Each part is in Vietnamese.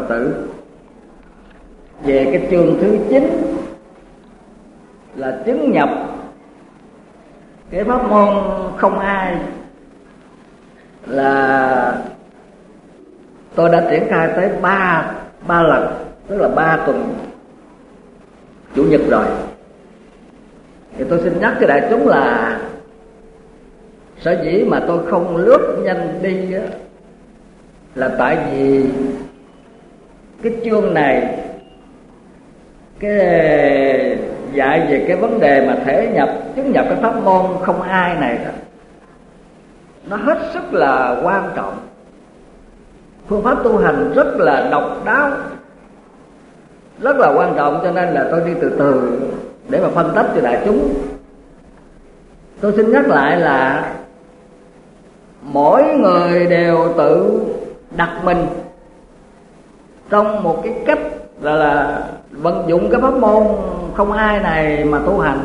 tử về cái chương thứ 9 là chứng nhập cái pháp môn không ai, là tôi đã triển khai tới ba lần, tức là 3 tuần chủ nhật rồi. Thì tôi xin nhắc cái đại chúng là sở dĩ mà tôi không lướt nhanh đi á, là tại vì cái chương này, cái dạy về cái vấn đề mà thể nhập, chứng nhập cái pháp môn không ai này đó, nó hết sức là quan trọng. Phương pháp tu hành rất là độc đáo, rất là quan trọng, cho nên là tôi đi từ từ để mà phân tích cho đại chúng. Tôi xin nhắc lại là mỗi người đều tự đặt mình trong một cái cách là vận dụng cái pháp môn không ai này mà tu hành.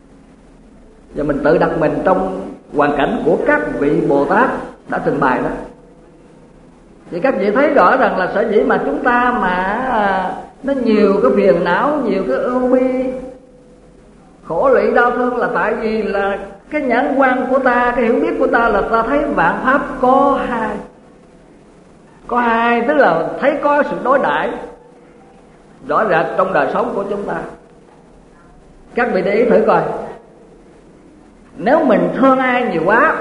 Và mình tự đặt mình trong hoàn cảnh của các vị Bồ Tát đã trình bày đó. Thì các vị thấy rõ rằng là sở dĩ mà chúng ta mà nó nhiều cái phiền não, nhiều cái ưu bi, khổ lụy đau thương, là tại vì là cái nhãn quan của ta, cái hiểu biết của ta là ta thấy vạn pháp có hai. Có hai tức là thấy có sự đối đãi rõ rệt trong đời sống của chúng ta. Các vị để ý thử coi, nếu mình thương ai nhiều quá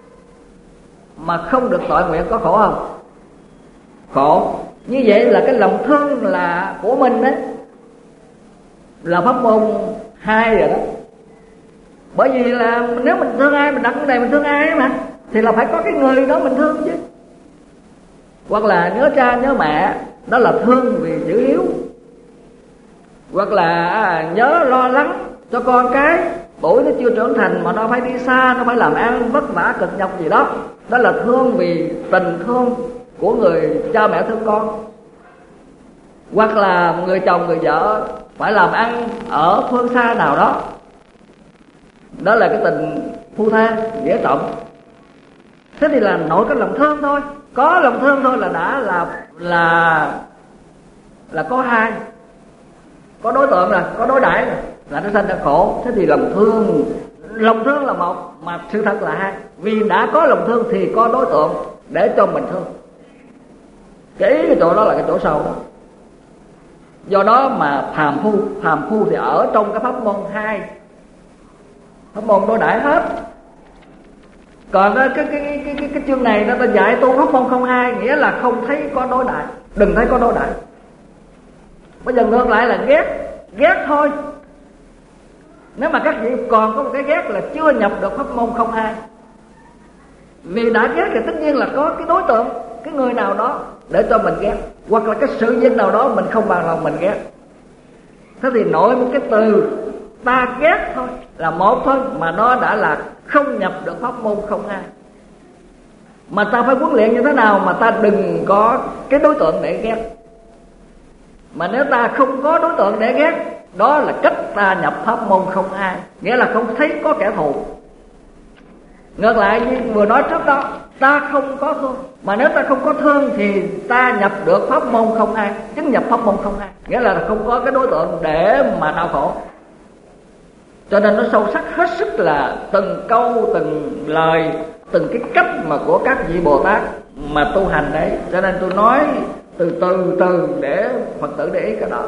mà không được tội nguyện có khổ không? Khổ. Như vậy là cái lòng thương là của mình đấy, là pháp môn 2 rồi đó. Bởi vì là nếu mình thương ai, mình đặt vấn đề mình thương ai mà, thì là phải có cái người đó mình thương chứ. Hoặc là nhớ cha nhớ mẹ, đó là thương vì chữ hiếu. Hoặc là nhớ lo lắng cho con cái, tuổi nó chưa trưởng thành mà nó phải đi xa, nó phải làm ăn vất vả cực nhọc gì đó, đó là thương vì tình thương của người cha mẹ thương con. Hoặc là người chồng người vợ phải làm ăn ở phương xa nào đó, đó là cái tình phu thê nghĩa trọng. Thế thì là nội cái lòng thương thôi, có lòng thương thôi là đã là có hai, có đối tượng là có đối đãi là nó sanh ra khổ. Thế thì lòng thương là một, mà sự thật là hai. Vì đã có lòng thương thì có đối tượng để cho mình thương. Cái chỗ đó là cái chỗ sâu đó. Do đó mà phàm phu thì ở trong cái pháp môn 2, pháp môn đối đãi hết. Còn cái chương này nó dạy tu pháp môn không hai, nghĩa là không thấy có đối đãi, đừng thấy có đối đãi. Bây giờ ngược lại là ghét thôi. Nếu mà các vị còn có một cái ghét là chưa nhập được pháp môn không hai. Vì đã ghét thì tất nhiên là có cái đối tượng, cái người nào đó để cho mình ghét, hoặc là cái sự việc nào đó mình không bằng lòng mình ghét. Thế thì nội một cái từ ta ghét thôi là một thôi, mà nó đã là không nhập được pháp môn không hai. Mà ta phải huấn luyện như thế nào mà ta đừng có cái đối tượng để ghét. Mà nếu ta không có đối tượng để ghét, đó là cách ta nhập pháp môn không hai, nghĩa là không thấy có kẻ thù. Ngược lại như vừa nói trước đó, ta không có thương, mà nếu ta không có thương thì ta nhập được pháp môn không hai, chứng nhập pháp môn không hai, nghĩa là không có cái đối tượng để mà đau khổ. Cho nên nó sâu sắc hết sức là từng câu, từng lời, từng cái cách mà của các vị Bồ Tát mà tu hành đấy. Cho nên tôi nói từ từ để Phật tử để ý cái đó.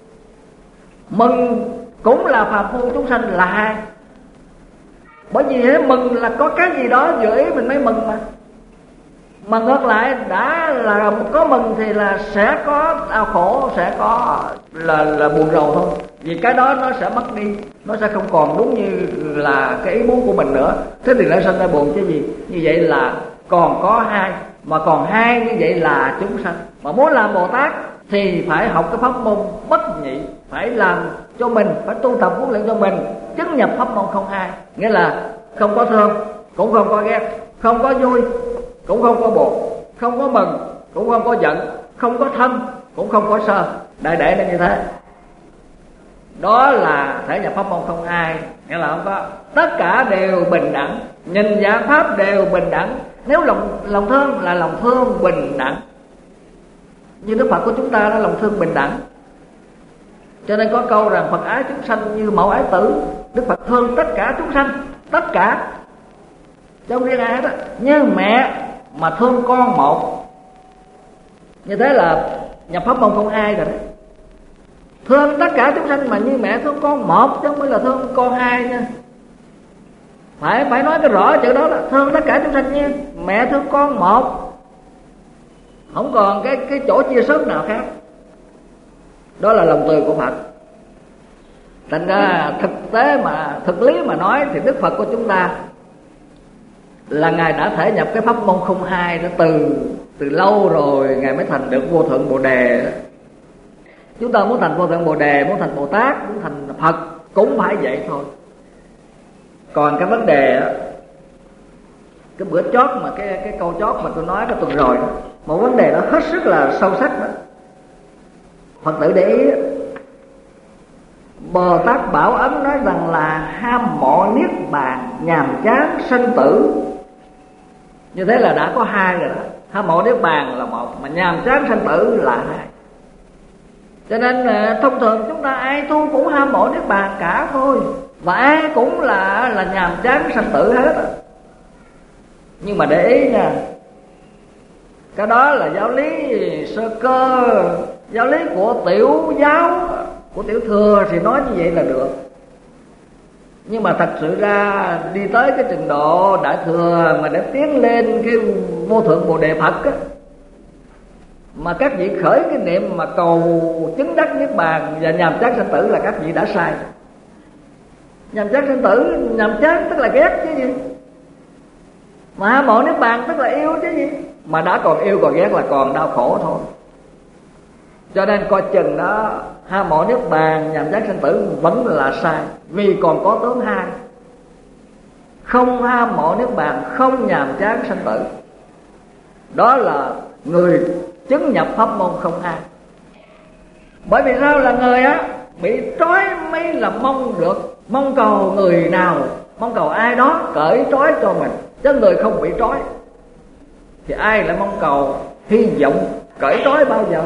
Mừng cũng là phàm phu chúng sanh là hai. Bởi vì thế mừng là có cái gì đó vừa ý mình mới mừng mà. Mà ngược lại đã là có mừng thì là sẽ có đau khổ, sẽ có là buồn rầu thôi. Vì cái đó nó sẽ mất đi, nó sẽ không còn đúng như là cái ý muốn của mình nữa. Thế thì lại sinh ra buồn chứ gì. Như vậy là còn có hai, mà còn hai như vậy là chúng sanh. Mà muốn làm Bồ Tát thì phải học cái pháp môn bất nhị, phải làm cho mình, phải tu tập huấn luyện cho mình chứng nhập pháp môn không hai. Nghĩa là không có thương, cũng không có ghét, không có vui, cũng không có buồn, không có mừng, cũng không có giận, không có thân, cũng không có sơ. Đại để nó như thế. Đó là thể nhập pháp môn không hai. Nghĩa là không có, tất cả đều bình đẳng, nhìn dạng pháp đều bình đẳng. Nếu lòng thương là lòng thương bình đẳng, Như Đức Phật của chúng ta là lòng thương bình đẳng. Cho nên có câu rằng Phật ái chúng sanh như mẫu ái tử. Đức Phật thương tất cả chúng sanh, tất cả, chứ không riêng ai đó. Như mẹ mà thương con một, như thế là nhập pháp môn không ai rồi đấy. Thương tất cả chúng sanh mà như mẹ thương con một, chứ không phải là thương con hai nha. Phải nói cái rõ chữ đó là thương tất cả chúng sanh như mẹ thương con một, không còn cái chỗ chia sớt nào khác. Đó là lòng từ của Phật. Thành ra thực tế mà thực lý mà nói thì Đức Phật của chúng ta là Ngài đã thể nhập cái pháp môn không hai đó từ lâu rồi. Ngài mới thành được vô thượng Bồ Đề. Chúng ta muốn thành vô thượng Bồ Đề, muốn thành Bồ Tát, muốn thành Phật cũng phải vậy thôi. Còn cái vấn đề đó, cái bữa chót mà cái câu chót mà tôi nói cái tuần rồi đó, một vấn đề đó hết sức là sâu sắc đó. Phật tử để ý đó, Bồ Tát Bảo Ấn nói rằng là ham mộ niết bàn, nhàm chán sanh tử. Như thế là đã có hai rồi đó. Ham mộ niết bàn là một, mà nhàm chán sanh tử là hai. Cho nên thông thường chúng ta ai tu cũng ham mộ niết bàn cả thôi, và ai cũng là nhàm chán sanh tử hết á. Nhưng mà để ý nha, cái đó là giáo lý sơ cơ, giáo lý của tiểu giáo, của tiểu thừa thì nói như vậy là được. Nhưng mà thật sự ra đi tới cái trình độ đại thừa mà để tiến lên cái vô thượng Bồ Đề Phật á, mà các vị khởi cái niệm mà cầu chứng đắc niết bàn và nhàm chán sanh tử là các vị đã sai. Nhàm chán sanh tử, nhàm chán tức là ghét chứ gì, mà ham mộ niết bàn tức là yêu chứ gì. Mà đã còn yêu còn ghét là còn đau khổ thôi. Cho nên coi chừng đó, ham mộ niết bàn, nhàm chán sanh tử vẫn là sai, vì còn có tướng hai: không ham mộ niết bàn, không nhàm chán sanh tử. Đó là người chứng nhập pháp môn không hai. Bởi vì sao? Là người á bị trói mới là mong được, mong cầu người nào, mong cầu ai đó cởi trói cho mình. Chứ người không bị trói thì ai lại mong cầu hy vọng cởi trói bao giờ?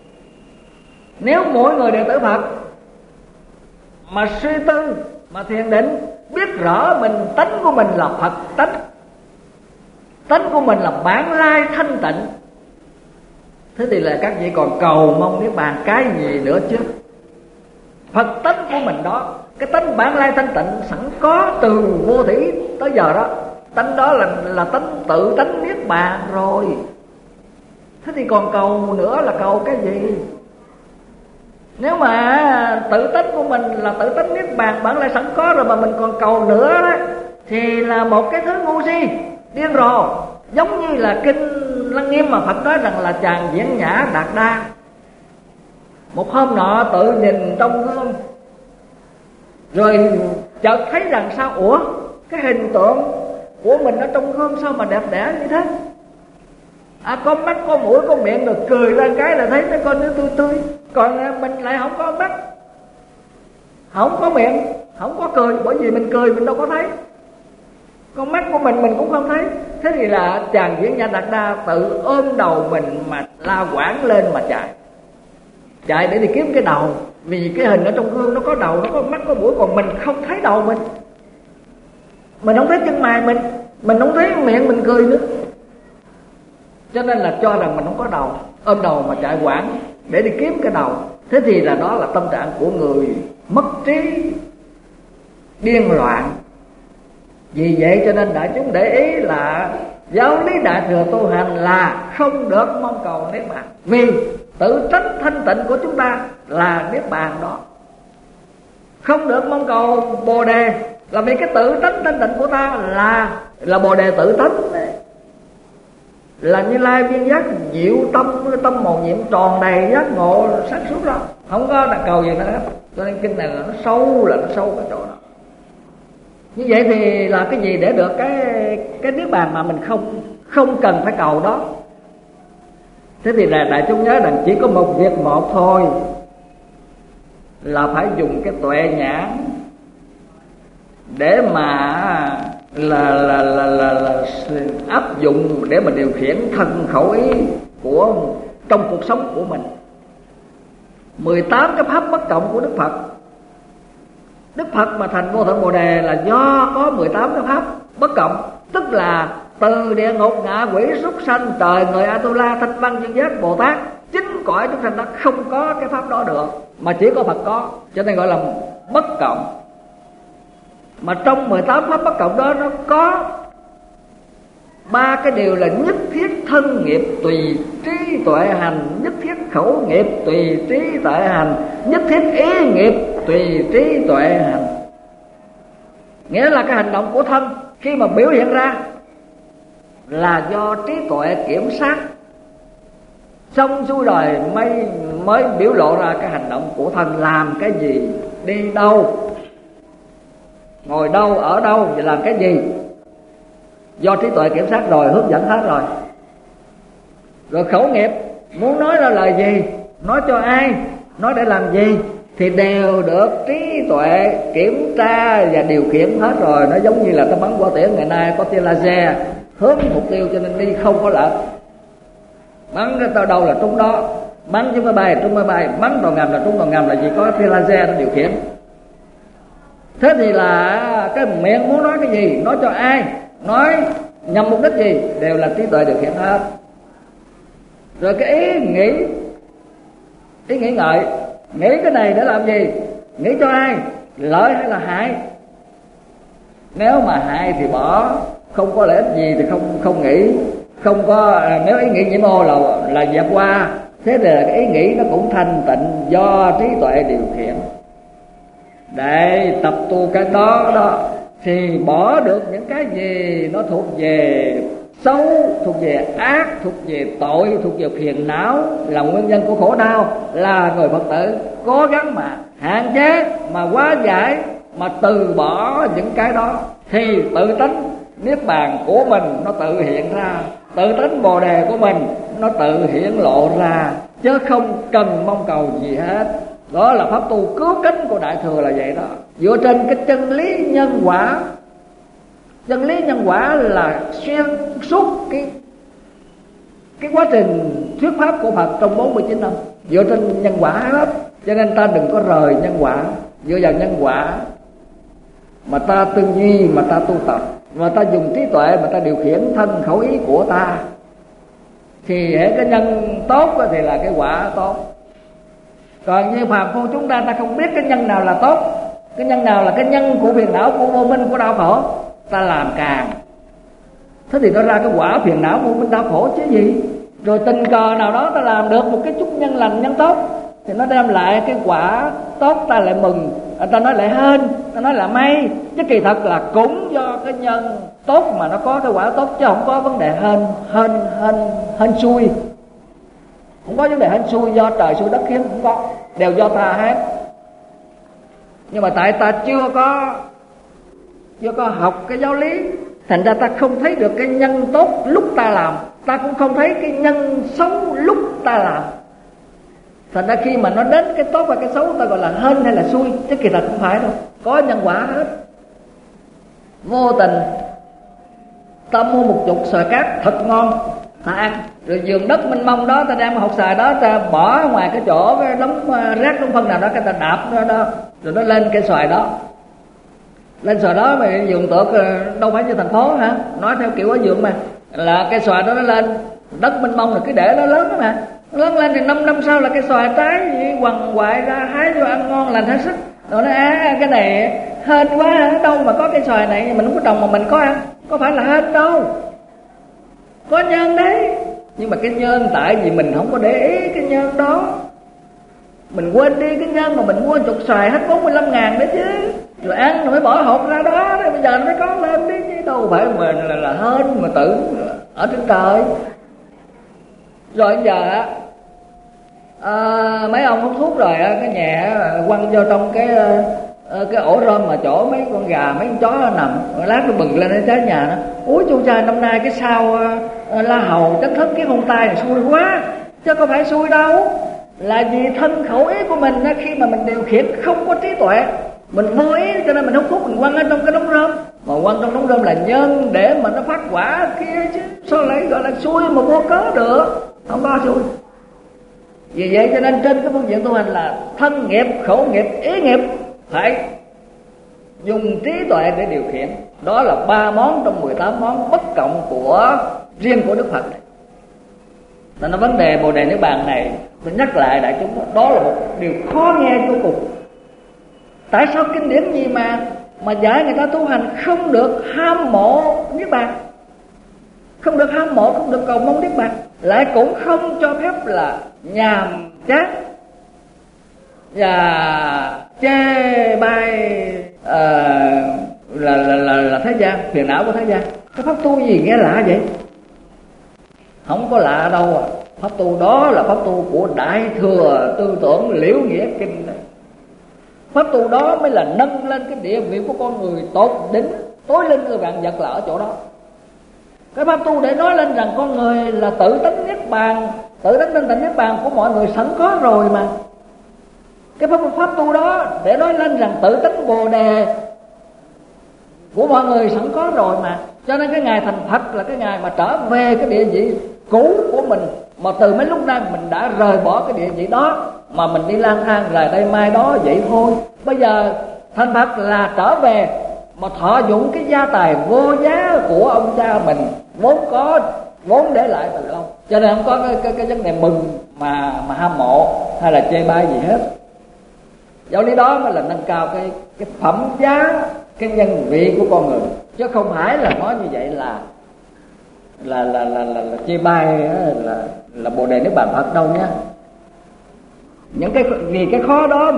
Nếu mỗi người đệ tử Phật mà suy tư, mà thiền định, biết rõ mình tánh của mình là Phật tánh, tánh của mình là bản lai thanh tịnh, thế thì là các vị còn cầu mong niết bàn cái gì nữa chứ? Phật tánh của mình đó, cái tánh bản lai thanh tịnh sẵn có từ vô thủy tới giờ đó, tánh đó là tánh tự tánh niết bàn rồi. Thế thì còn cầu nữa là cầu cái gì? Nếu mà tự tánh của mình là tự tánh niết bàn bản lai sẵn có rồi mà mình còn cầu nữa đó, thì là một cái thứ ngu si, điên rồ. Giống như là kinh Lăng Nghiêm mà Phật nói rằng là chàng diễn nhã đạt đa. Một hôm nọ tự nhìn trong gương, rồi chợt thấy rằng sao, ủa cái hình tượng của mình ở trong gương sao mà đẹp đẽ như thế? Có mắt, có mũi, có miệng, rồi cười lên cái là thấy mấy con nó tươi tươi. Còn mình lại không có mắt, không có miệng, không có cười. Bởi vì mình cười mình đâu có thấy, con mắt của mình cũng không thấy. Thế thì là chàng diễn nhã đạt đa tự ôm đầu mình mà la quảng lên mà chạy để đi kiếm cái đầu. Vì cái hình ở trong gương nó có đầu, nó có mắt, có mũi, còn mình không thấy đầu mình không thấy chân mày mình không thấy miệng mình cười nữa. Cho nên là cho rằng mình không có đầu, ôm đầu mà chạy quảng để đi kiếm cái đầu. Thế thì là đó là tâm trạng của người mất trí, điên loạn. Vì vậy cho nên đại chúng để ý là giáo lý đại thừa tu hành là không được mong cầu niết bàn, vì tự tánh thanh tịnh của chúng ta là niết bàn đó. Không được mong cầu Bồ Đề là vì cái tự tánh thanh tịnh của ta là Bồ Đề tự tánh đấy. Là Như Lai viên giác diệu tâm màu nhiệm tròn đầy giác ngộ sáng suốt đó, không có là cầu gì nữa hết. Cho nên kinh này là nó sâu cái chỗ đó. Như vậy thì là cái gì để được cái niết bàn mà mình không cần phải cầu đó? Thế thì là đại chúng nhớ rằng chỉ có một việc một thôi, là phải dùng cái tuệ nhãn để mà là áp dụng để mà điều khiển thân khẩu ý của trong cuộc sống của mình. 18 cái pháp bất cộng của Đức Phật. Đức Phật mà thành Vô Thượng Bồ Đề là do có 18 cái pháp bất cộng, tức là từ địa ngục, ngạ quỷ, súc sanh, trời, người, Atula, Thanh Văn, Nhân Giác, Bồ Tát, chính cõi chúng sanh đó không có cái pháp đó được, mà chỉ có Phật có, cho nên gọi là bất cộng. Mà trong 18 pháp bất cộng đó nó có 3 cái điều là nhất thiết thân nghiệp tùy trí tuệ hành, nhất thiết khẩu nghiệp tùy trí tuệ hành, nhất thiết ý nghiệp tùy trí tuệ hành. Nghĩa là cái hành động của thân khi mà biểu hiện ra là do trí tuệ kiểm soát, xong xuôi rồi mới biểu lộ ra cái hành động của thân, làm cái gì, đi đâu, ngồi đâu, ở đâu và làm cái gì, do trí tuệ kiểm soát rồi, hướng dẫn hết rồi. Rồi khẩu nghiệp, muốn nói ra lời gì, nói cho ai, nói để làm gì thì đều được trí tuệ kiểm tra và điều khiển hết rồi. Nó giống như là ta bắn quả tiễn ngày nay có tia laser hướng mục tiêu cho nên đi không có lệch, bắn ra tao đâu là trúng đó, bắn chúng máy bay trúng máy bay, bắn tàu ngầm là trúng tàu ngầm, là vì có tia laser nó điều khiển. Thế thì là cái miệng muốn nói cái gì, nói cho ai, nói nhằm mục đích gì, đều là trí tuệ điều khiển hết. Rồi cái ý nghĩ ngợi, nghĩ cái này để làm gì, nghĩ cho ai, lợi hay là hại. Nếu mà hại thì bỏ, không có lợi ích gì thì không nghĩ, không có. Nếu ý nghĩ nhiễm ô là dẹp qua. Thế thì là cái ý nghĩ nó cũng thanh tịnh do trí tuệ điều khiển. Để tập tu cái đó thì bỏ được những cái gì nó thuộc về xấu, thuộc về ác, thuộc về tội, thuộc về phiền não, là nguyên nhân của khổ đau. Là người Phật tử cố gắng mà hạn chế, mà hóa giải, mà từ bỏ những cái đó thì tự tánh niết bàn của mình nó tự hiện ra, tự tánh bồ đề của mình nó tự hiển lộ ra, chứ không cần mong cầu gì hết. Đó là pháp tu cứu cánh của Đại Thừa là vậy đó, dựa trên cái chân lý nhân quả. Chân lý nhân quả là xuyên suốt cái quá trình thuyết pháp của Phật trong 49 năm, dựa trên nhân quả hết. Cho nên ta đừng có rời nhân quả, dựa vào nhân quả mà ta tư duy, mà ta tu tập, mà ta dùng trí tuệ mà ta điều khiển thân khẩu ý của ta, thì hệ cái nhân tốt thì là cái quả tốt. Còn như phàm phu chúng ta không biết cái nhân nào là tốt, cái nhân nào là cái nhân của phiền não, của vô minh, của đau khổ, ta làm càng, thế thì nó ra cái quả phiền não, vô minh, đau khổ chứ gì. Rồi tình cờ nào đó ta làm được một cái chút nhân lành, nhân tốt, thì nó đem lại cái quả tốt, ta lại mừng, ta nói lại hên, ta nói là may. Chứ kỳ thật là cũng do cái nhân tốt mà nó có cái quả tốt, chứ không có vấn đề hên xui. Không có vấn đề hên xui do trời xui đất khiến, không có, đều do ta hết. Nhưng mà tại ta chưa có học cái giáo lý, thành ra ta không thấy được cái nhân tốt lúc ta làm, ta cũng không thấy cái nhân xấu lúc ta làm. Thành ra khi mà nó đến cái tốt và cái xấu, ta gọi là hên hay là xui, chứ kỳ thật không phải đâu, có nhân quả hết. Vô tình ta mua một chục xoài cát thật ngon, ta ăn, rồi vườn đất mênh mông đó ta đem hột xoài đó ta bỏ ngoài cái chỗ cái đống rác đống phân nào đó, cái ta đạp nó đó, rồi nó lên cây xoài đó. Lên xoài đó mà vườn tược đâu phải như thành phố hả, nói theo kiểu ở vườn mà là cây xoài đó nó lên đất mênh mông, rồi cứ để nó lớn đó mà, lớn lên thì 5 năm sau là cây xoài trái gì quằn quại ra, hái vô ăn ngon lành hết sức. Rồi nó cái này hên quá, đâu mà có cây xoài này mình không có trồng mà mình có ăn, có phải là hên đâu, có nhân đấy. Nhưng mà cái nhân tại vì mình không có để ý cái nhân đó, mình quên đi cái nhân mà mình mua chục xoài hết 45.000 đấy chứ, rồi ăn rồi mới bỏ hột ra đó, rồi bây giờ nó mới có lên đi chứ đâu phải mà là hên mà tự ở trên trời. Rồi bây giờ mấy ông hút thuốc rồi cái nhà quăng vô trong cái ổ rơm mà chỗ mấy con gà mấy con chó nằm, lát nó bừng lên cái trái nhà nó, úi chu cha, năm nay cái sao la hầu trách thức cái hôn tay này xui quá, chứ không phải xui đâu, là vì thân khẩu ý của mình khi mà mình điều khiển không có trí tuệ, mình vô ý cho nên mình hút thuốc, mình quăng ở trong cái đống rơm, mà quăng trong đống rơm là nhân để mà nó phát quả kia chứ, sao lại gọi là xui mà vô cớ được, không có xui. Vì vậy cho nên trên cái phương diện tu hành là thân nghiệp, khẩu nghiệp, ý nghiệp phải dùng trí tuệ để điều khiển. Đó là 3 món trong 18 món bất cộng của riêng của Đức Phật này. Nên nó vấn đề Bồ Đề Niết Bàn này, tôi nhắc lại đại chúng đó là một điều khó nghe vô cùng. Tại sao kinh điển gì mà dạy người ta tu hành không được ham mộ Niết Bàn, không được ham mộ, không được cầu mong Niết Bàn, lại cũng không cho phép là nhàm chán và chê bai là thế gian, phiền não của thế gian. Cái pháp tu gì nghe lạ vậy? Không có lạ đâu à. Pháp tu đó là pháp tu của Đại Thừa Tư Tưởng Liễu Nghĩa Kinh này. Pháp tu đó mới là nâng lên cái địa vị của con người tột đỉnh, tối linh của vạn vật là ở chỗ đó. Cái pháp tu để nói lên rằng con người là tự tánh Niết Bàn, tự tánh thanh tịnh Niết Bàn của mọi người sẵn có rồi mà. Cái pháp tu đó để nói lên rằng tự tánh Bồ Đề của mọi người sẵn có rồi mà. Cho nên cái ngày thành Phật là cái ngày mà trở về cái địa vị cũ của mình, mà từ mấy lúc nay mình đã rời bỏ cái địa vị đó mà mình đi lang thang rời đây mai đó vậy thôi. Bây giờ thành Phật là trở về mà thọ dụng cái gia tài vô giá của ông cha mình vốn để lại từ lâu. Cho nên không có cái vấn đề mừng mà hâm mộ hay là chê bai gì hết. Giáo lý đó mới là nâng cao cái phẩm giá, cái nhân vị của con người, chứ không phải là nói như vậy là chê bai là Bồ Đề Niết Bàn Phật đâu nhá. Vì cái khó đó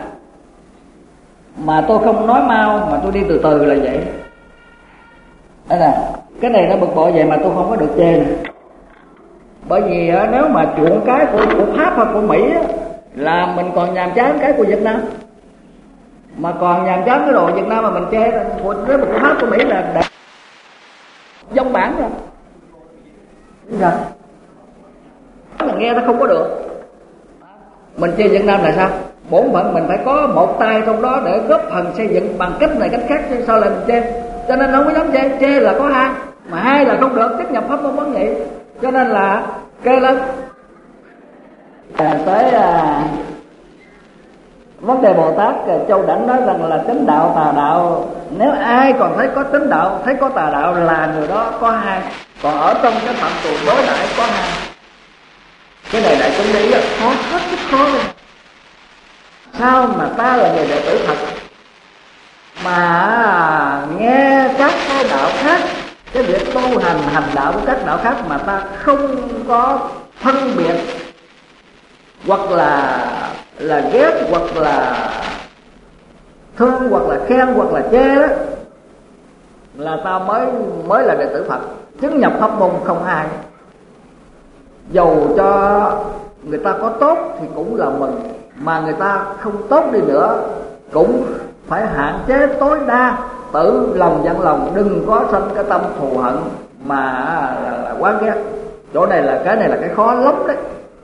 mà tôi không nói mau, mà tôi đi từ từ là vậy. Đây nè, cái này nó bực bội vậy mà tôi không có được chê nè. Bởi vì nếu mà chuộng cái của Pháp hoặc của Mỹ là mình còn nhàm chán cái của Việt Nam, mà còn nhàm chán cái đồ Việt Nam mà mình chê của Pháp của Mỹ là dông bản rồi. Rồi mình nghe nó không có được. Mình chê Việt Nam là sao? Bổn phận mình phải có một tay trong đó để góp phần xây dựng bằng cách này cách khác, chứ sao lại mình chê. Cho nên không có dám chê là có hai, mà hai là không được tiếp nhập pháp môn vấn nghị. Cho nên là kêu lên tới vấn đề Bồ Tát Châu Đảnh nói rằng là chánh đạo tà đạo, nếu ai còn thấy có chánh đạo, thấy có tà đạo là người đó có hai, còn ở trong cái phạm trù đối đãi có hai. Cái này đại chúng lý là khó, hết sức khó luôn. Sao mà ta là người đệ tử Phật mà nghe các cái đạo khác, cái việc tu hành đạo của các đạo khác mà ta không có phân biệt, hoặc là ghét, hoặc là thương, hoặc là khen, hoặc là chê đó, là ta mới là đệ tử Phật. Chứng nhập pháp môn không hai. Dầu cho người ta có tốt thì cũng là mừng, mà người ta không tốt đi nữa cũng phải hạn chế tối đa, tự lòng dặn lòng, đừng có sanh cái tâm thù hận mà là oán ghét. Chỗ này là cái khó lắm đấy.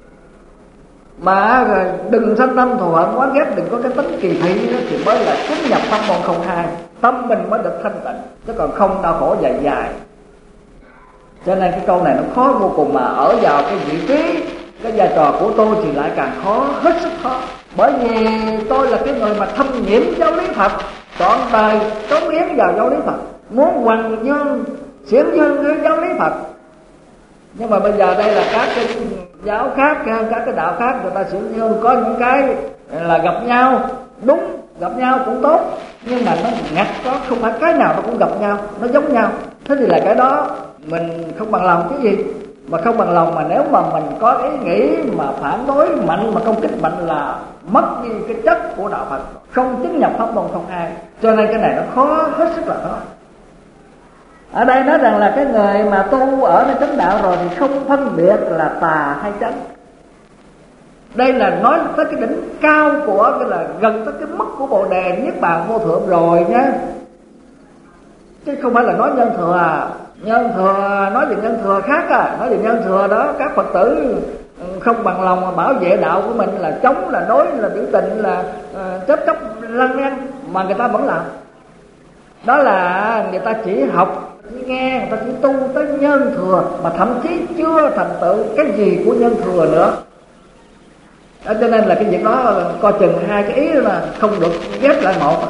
Mà đừng sanh tâm thù hận oán ghét, đừng có cái tính kỳ thị đó, thì mới là chứng nhập pháp môn không hai, tâm mình mới được thanh tịnh, chứ còn không đau khổ dài. Cho nên cái câu này nó khó vô cùng, mà ở vào cái vị trí, cái vai trò của tôi thì lại càng khó, hết sức khó. Bởi vì tôi là cái người mà thâm nhiễm giáo lý Phật, trọn đời cống hiến vào giáo lý Phật, muốn hoằng dương xiển dương với giáo lý Phật. Nhưng mà bây giờ đây là các cái giáo khác, các cái đạo khác, người ta xiển dương, có những cái là gặp nhau đúng, gặp nhau cũng tốt, nhưng mà nó ngặt đó, không phải cái nào nó cũng gặp nhau, nó giống nhau. Thế thì là cái đó mình không bằng lòng chứ gì. Mà không bằng lòng mà nếu mà mình có ý nghĩ mà phản đối mạnh, mà công kích mạnh là mất đi cái chất của đạo Phật, không chứng nhập pháp môn không hai. Cho nên cái này nó khó, hết sức là khó. Ở đây nói rằng là cái người mà tu ở nơi chánh đạo rồi thì không phân biệt là tà hay chánh. Đây là nói tới cái đỉnh cao của cái là gần tới cái mức của Bồ Đề Niết Bàn vô thượng rồi nhé, chứ không phải là nói nhân thừa. Nhân thừa, nói về nhân thừa khác à. Nói về nhân thừa đó, các Phật tử không bằng lòng mà bảo vệ đạo của mình, là chống, là đối, là biểu tình, là chết chóc lăng nhăng, mà người ta vẫn làm. Đó là người ta chỉ học, chỉ nghe, người ta chỉ tu tới nhân thừa, mà thậm chí chưa thành tựu cái gì của nhân thừa nữa. Cho nên là cái việc đó coi chừng hai cái ý là không được ghép lại một.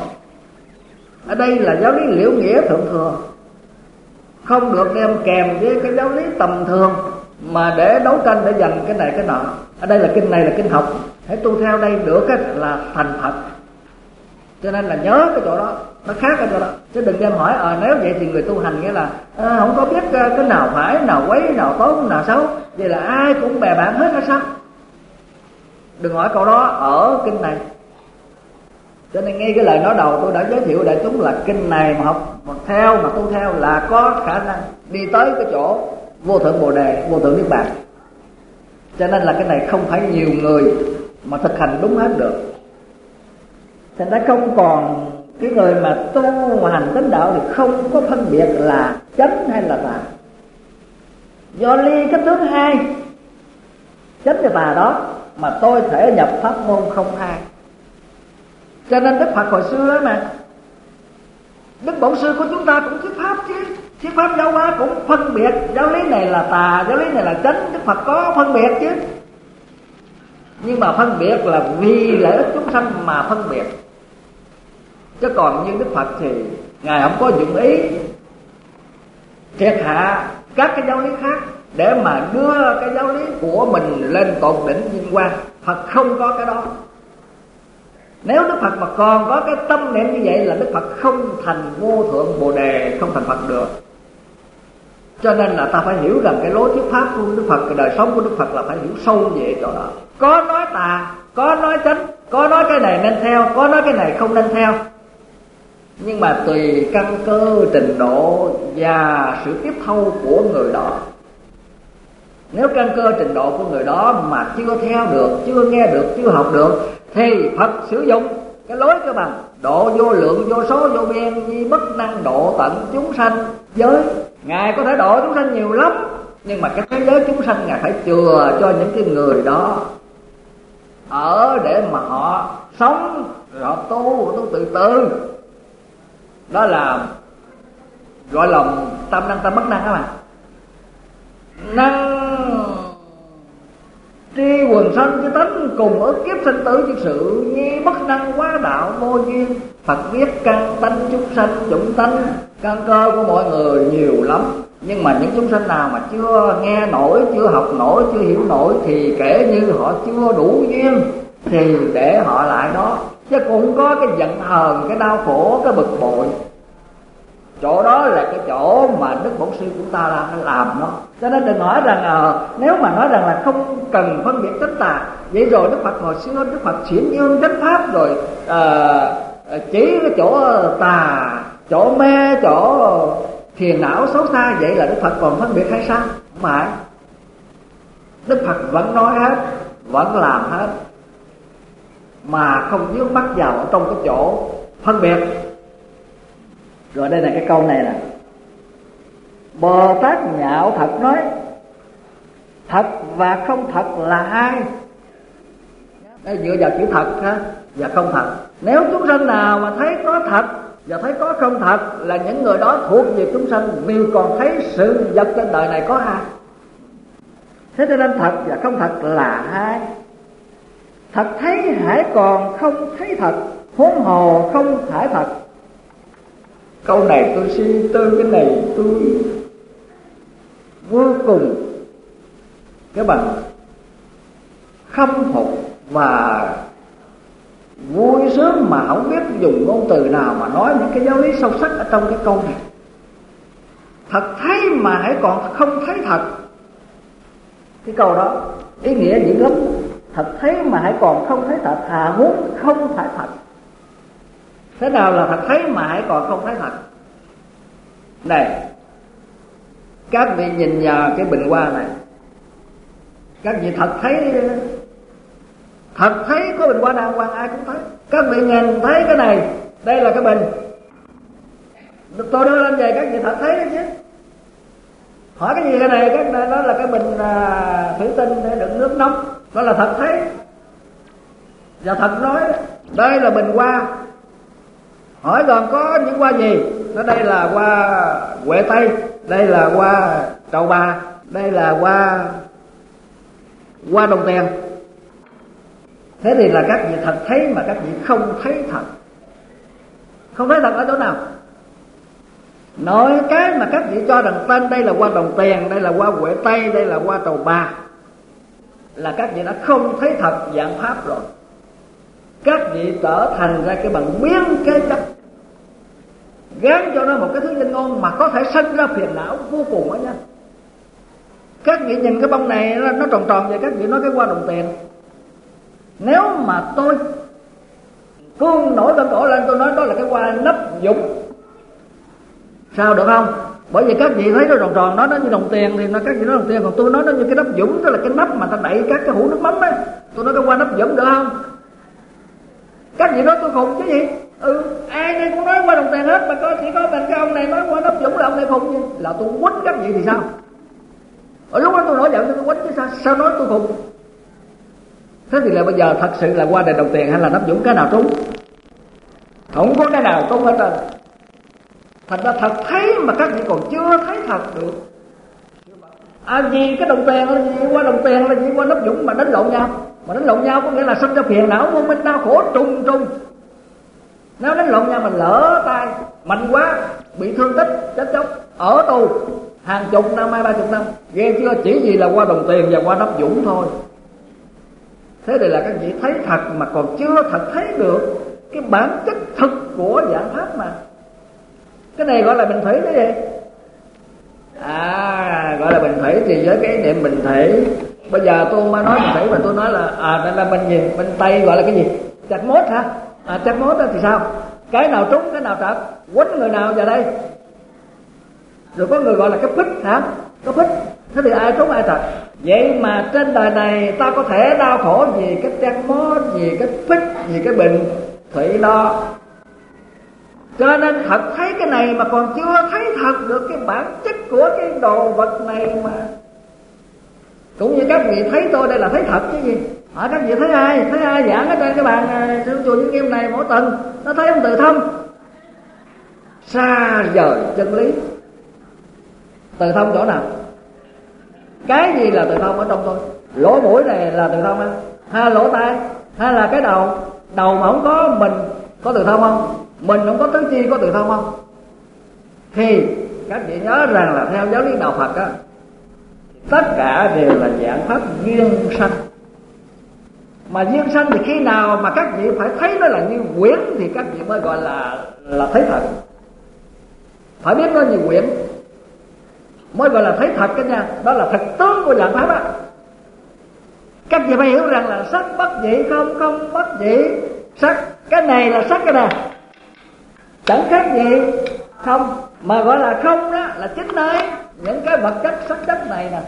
Ở đây là giáo lý liễu nghĩa thượng thừa, không được đem kèm với cái giáo lý tầm thường mà để đấu tranh để giành cái này cái nọ. Ở đây là kinh này là kinh học, hãy tu theo đây được là thành Phật. Cho nên là nhớ cái chỗ đó, nó khác ở chỗ đó. Chứ đừng đem hỏi nếu vậy thì người tu hành nghĩa là không có biết cái nào phải, nào quấy, nào tốt, nào xấu, vậy là ai cũng bè bạn hết hay sao? Đừng hỏi câu đó ở kinh này. Cho nên ngay cái lời nói đầu tôi đã giới thiệu đại chúng là kinh này mà học mà theo mà tu theo là có khả năng đi tới cái chỗ vô thượng Bồ Đề, vô thượng Niết Bàn. Cho nên là cái này không phải nhiều người mà thực hành đúng hết được. Thành ra không còn cái người mà tu mà hành tín đạo thì không có phân biệt là chánh hay là tà. Do ly cái tướng hai chánh và tà đó mà tôi thể nhập pháp môn không hai. Cho nên Đức Phật hồi xưa mà Đức Bổn Sư của chúng ta cũng thuyết pháp chứ, thuyết pháp giáo hóa cũng phân biệt giáo lý này là tà, giáo lý này là chánh. Đức Phật có phân biệt chứ, nhưng mà phân biệt là vì lợi ích chúng sanh mà phân biệt. Chứ còn như Đức Phật thì Ngài không có dụng ý triệt hạ các cái giáo lý khác để mà đưa cái giáo lý của mình lên tột đỉnh vinh quang. Phật không có cái đó. Nếu Đức Phật mà còn có cái tâm niệm như vậy là Đức Phật không thành vô thượng Bồ Đề, không thành Phật được. Cho nên là ta phải hiểu rằng cái lối thuyết pháp của Đức Phật, cái đời sống của Đức Phật là phải hiểu sâu về chỗ đó. Có nói tà, có nói chánh, có nói cái này nên theo, có nói cái này không nên theo. Nhưng mà tùy căn cơ, trình độ và sự tiếp thâu của người đó. Nếu căn cơ trình độ của người đó mà chưa theo được, chưa nghe được, chưa học được thì Phật sử dụng cái lối cơ bằng độ vô lượng, vô số, vô biên, nhi bất năng độ tận chúng sanh giới. Ngài có thể độ chúng sanh nhiều lắm, nhưng mà cái thế giới chúng sanh Ngài phải chừa cho những cái người đó ở để mà họ sống, họ tu từ từ. Đó là gọi là tam năng tam bất năng các bạn. Năng tri quần sanh chứ tánh cùng ức kiếp sinh tử chứ sự nhi bất năng quá đạo vô duyên. Phật biết căn tánh chúng sanh chủng tánh căn cơ của mọi người nhiều lắm, nhưng mà những chúng sanh nào mà chưa nghe nổi, chưa học nổi, chưa hiểu nổi thì kể như họ chưa đủ duyên thì để họ lại đó. Chứ cũng có cái giận hờn, cái đau khổ, cái bực bội. Chỗ đó là cái chỗ mà Đức Bổn Sư chúng ta đang làm nó. Cho nên đừng nói rằng nếu mà nói rằng là không cần phân biệt chánh tà, vậy rồi Đức Phật hồi xưa Đức Phật chuyển dương chánh pháp rồi chỉ cái chỗ tà, chỗ mê, chỗ phiền não xấu xa, vậy là Đức Phật còn phân biệt hay sao? Không phải. Đức Phật vẫn nói hết, vẫn làm hết mà không vướng mắc vào ở trong cái chỗ phân biệt. Rồi đây là cái câu này nè: Bồ Tát nhạo thật nói thật và không thật là hai. Đây dựa vào chữ thật ha và không thật. Nếu chúng sanh nào mà thấy có thật và thấy có không thật là những người đó thuộc về chúng sanh, vì còn thấy sự vật trên đời này có hai. Thế cho nên thật và không thật là hai. Thật thấy hãy còn không thấy thật, huống hồ không phải thật. Câu này tôi suy tư, cái này tôi vô cùng cái bằng khâm phục và vui sướng mà không biết dùng ngôn từ nào mà nói những cái giáo lý sâu sắc ở trong cái câu này. Thật thấy mà hãy còn không thấy thật. Cái câu đó ý nghĩa dữ lắm. Thật thấy mà hãy còn không thấy thật, hà huống không phải thật. Thế nào là thật thấy mà hãy còn không thấy thật? Này, các vị nhìn vào cái bình hoa này, các vị thật thấy có bình hoa nào quan ai cũng thấy. Các vị nhìn thấy cái này, đây là cái bình, tôi đưa lên về các vị thật thấy đấy chứ. Hỏi cái gì cái này, cái này nó là cái bình thủy tinh để đựng nước nóng, đó là thật thấy. Và thật nói đây là bình hoa. Hỏi còn có những hoa gì? Nó đây là hoa Huệ Tây, đây là hoa Trầu Bà, đây là hoa Đồng Tiền. Thế thì là các vị thật thấy mà các vị không thấy thật. Không thấy thật ở chỗ nào? Nói cái mà các vị cho rằng tên đây là qua đồng tiền, đây là qua Huệ Tây, đây là qua Trầu Bà, là các vị đã không thấy thật dạng pháp rồi. Các vị trở thành ra cái bằng biến kế chấp, gán cho nó một cái thứ danh ngôn mà có thể sinh ra phiền não vô cùng đó nha. Các vị nhìn cái bông này nó tròn tròn vậy, các vị nói cái qua đồng tiền. Nếu mà tôi cuông nổi cơn cổ lên, tôi nói đó là cái hoa nấp dũng, sao được không? Bởi vì các vị thấy nó tròn tròn, nó như đồng tiền thì các vị nói đồng tiền, còn tôi nói nó như cái nắp dũng, tức là cái nắp mà ta đậy các cái hũ nước mắm ấy. Tôi nói cái hoa nắp dũng được không? Các vị nói tôi khùng chứ gì? Ai đây cũng nói qua đồng tiền hết, mà chỉ có mình cái ông này nói qua nắp dũng là ông này khùng gì? Là tôi quýnh các vị thì sao? Ở lúc đó tôi nổi giận tôi quýnh chứ sao? Sao nói tôi khùng? Thế thì là bây giờ thật sự là qua đèn đồng tiền hay là nắp dũng, cái nào trúng? Không có cái nào trúng hết trơn. Thành ra thật thấy mà các vị còn chưa thấy thật được. Vì cái đồng tiền là gì? Qua đồng tiền là gì? Qua nắp dũng mà đánh lộn nhau. Mà đánh lộn nhau có nghĩa là sinh ra phiền não, vô minh đau khổ trùng trùng. Nếu đánh lộn nhau mình lỡ tay mạnh quá, bị thương tích, chết chóc, ở tù hàng chục năm, 20-30 năm, ghê chưa? Chỉ vì là qua đồng tiền và qua nắp dũng thôi. Thế thì là các vị thấy thật mà còn chưa thật thấy được cái bản chất thực của dạng pháp mà. Cái này gọi là bình thủy đấy gì? Gọi là bình thủy thì với cái niệm bình thủy. Bây giờ tôi mới nói bình thủy mà tôi nói là đây là bên gì? Bên Tây gọi là cái gì? Chặt mốt hả? Chặt mốt đó thì sao? Cái nào trúng, cái nào trật? Quýnh người nào vào đây? Rồi có người gọi là cái phích hả? Có phích. Thế thì ai trúng ai trật? Vậy mà trên đời này ta có thể đau khổ vì cái chặt mốt, vì cái phích, vì cái bình thủy đó. Cho nên thật thấy cái này mà còn chưa thấy thật được cái bản chất của cái đồ vật này mà. Cũng như các vị thấy tôi đây là thấy thật chứ gì. Các vị thấy ai? Thấy ai giảng ở trên cái bàn chùa Vĩnh Nghiêm này mỗi tuần, nó thấy ông Từ Thông xa vời chân lý. Từ Thông chỗ nào? Cái gì là Từ Thông ở trong tôi? Lỗ mũi này là Từ Thông á? Hay lỗ tai? Hay là cái đầu? Đầu mà không có mình có Từ Thông không? Mình không có tứ chi có Từ Thông không? Thì các vị nhớ rằng là theo giáo lý đạo Phật á, tất cả đều là dạng pháp duyên sanh. Mà duyên sanh thì khi nào mà các vị phải thấy nó là như quyển thì các vị mới gọi là thấy thật. Phải biết nó như quyển mới gọi là thấy thật cái nha. Đó là thật tướng của dạng pháp á. Các vị phải hiểu rằng là sắc bất dị, không không bất dị. Sắc, cái này là sắc cái này, chẳng khác gì không. Mà gọi là không đó là chính nơi những cái vật chất sắc chất này nè.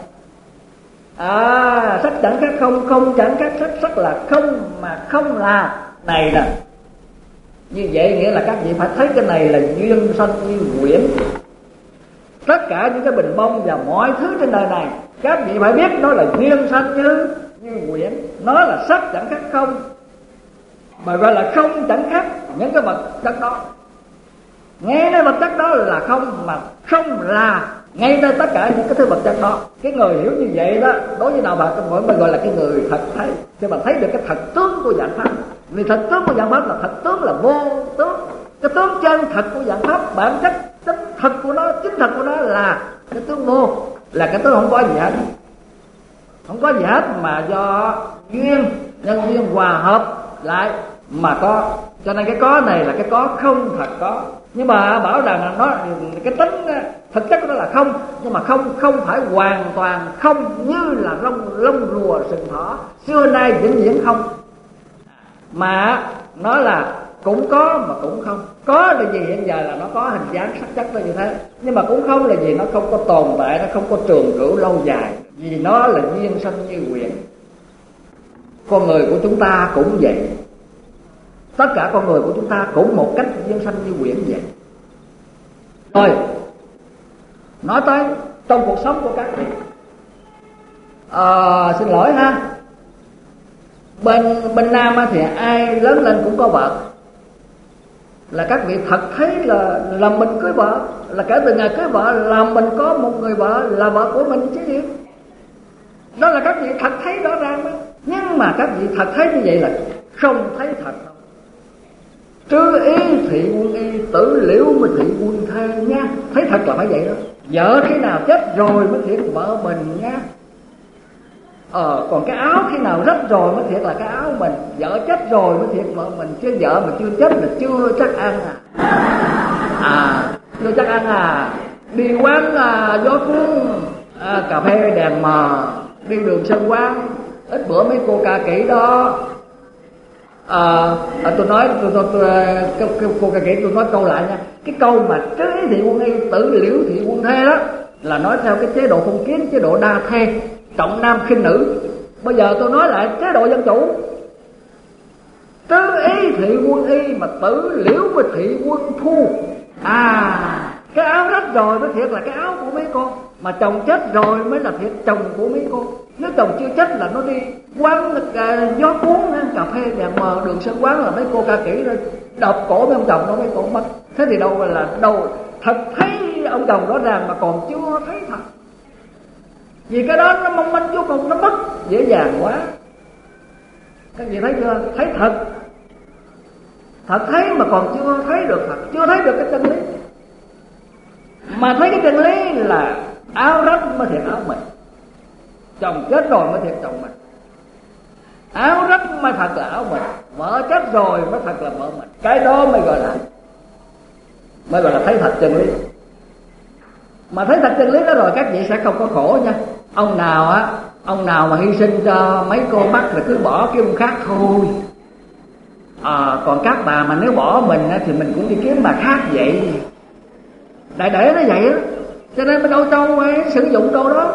Sắc chẳng khác không, không chẳng khác sắc, sắc là không mà không là này nè. Như vậy nghĩa là các vị phải thấy cái này là duyên sanh như quyển. Tất cả những cái bình bông và mọi thứ trên đời này các vị phải biết nó là duyên sanh như quyển. Nó là sắc chẳng khác không, mà gọi là không chẳng khác những cái vật chất đó. Nghe nơi vật chất đó là không, mà không là ngay nơi tất cả những cái thứ vật chất đó. Cái người hiểu như vậy đó, đối với đạo Phật mới gọi là cái người thật thấy. Thì mà thấy được cái thật tướng của dạng pháp. Vì thật tướng của dạng pháp là thật tướng là vô tướng. Cái tướng chân thật của dạng pháp, bản chất tính thật của nó, chính thật của nó là cái tướng vô, là cái tướng không có gì hết. Không có gì hết mà do duyên, nhân duyên hòa hợp lại mà có. Cho nên cái có này là cái có không thật có. Nhưng mà bảo rằng là nó cái tính thực chất của nó là không, nhưng mà không phải hoàn toàn không như là lông rùa sừng thỏ xưa nay vĩnh viễn không, mà nó là cũng có mà cũng không. Có là gì? Hiện giờ là nó có hình dáng sắc chất là như thế, nhưng mà cũng không là gì? Nó không có tồn tại, nó không có trường cửu lâu dài, vì nó là duyên sanh như quyển. Con người của chúng ta cũng vậy. Tất cả con người của chúng ta cũng một cách duyên sanh như quyển vậy. Rồi nói tới trong cuộc sống của các vị, xin lỗi ha, bên Nam thì ai lớn lên cũng có vợ. Là các vị thật thấy là mình cưới vợ, là kể từ ngày cưới vợ là mình có một người vợ là vợ của mình chứ gì. Đó là các vị thật thấy rõ ràng đó. Nhưng mà các vị thật thấy như vậy là không thấy thật đâu. Trứ ý thị quân y, tử liễu mới thị quân thê nha. Thấy thật là phải vậy đó. Vợ khi nào chết rồi mới thiệt vợ mình nha. Còn cái áo khi nào rách rồi mới thiệt là cái áo mình. Vợ chết rồi mới thiệt vợ mình. Chứ vợ mà chưa chết là chưa chắc ăn chưa chắc ăn Đi quán gió cuốn, cà phê đèn mờ, đi đường sân quán, ít bữa mấy cô ca kỹ đó. Tôi nói cô ca kỹ, tôi nói câu lại nha. Cái câu mà trứ ý thị quân y, tử liễu thị quân thê đó là nói theo cái chế độ phong kiến, chế độ đa thê, trọng nam khinh nữ. Bây giờ tôi nói lại chế độ dân chủ. Trứ ý thị quân y mà tử liễu mà thị quân phu. Cái áo rách rồi mới thiệt là cái áo của mấy cô, mà chồng chết rồi mới là thiệt chồng của mấy cô. Nếu chồng chưa chết là nó đi quán gió cuốn, cà phê đèn mờ, đường sân quán là mấy cô ca kỹ rồi đập cổ với ông chồng nó mấy cô mất. Thế thì đâu là đâu thật thấy ông chồng rõ ràng mà còn chưa thấy thật. Vì cái đó nó mong manh vô cùng, nó mất dễ dàng quá. Các vị thấy chưa? Thấy thật, thật thấy mà còn chưa thấy được thật, chưa thấy được cái chân lý. Mà thấy cái chân lý là áo rách mới thiệt áo mình, chồng chết rồi mới thiệt chồng mình. Áo rách mới thật là áo mình, vợ chết rồi mới thật là vợ mình. Cái đó mới gọi là thấy thật chân lý. Mà thấy thật chân lý đó rồi các vị sẽ không có khổ nha. Ông nào mà hy sinh cho mấy cô bắt rồi cứ bỏ cái ông khác thôi. Còn các bà mà nếu bỏ mình thì mình cũng đi kiếm bà khác vậy. Đại để nó vậy đó. Cho nên bên Âu Châu sử dụng câu đó.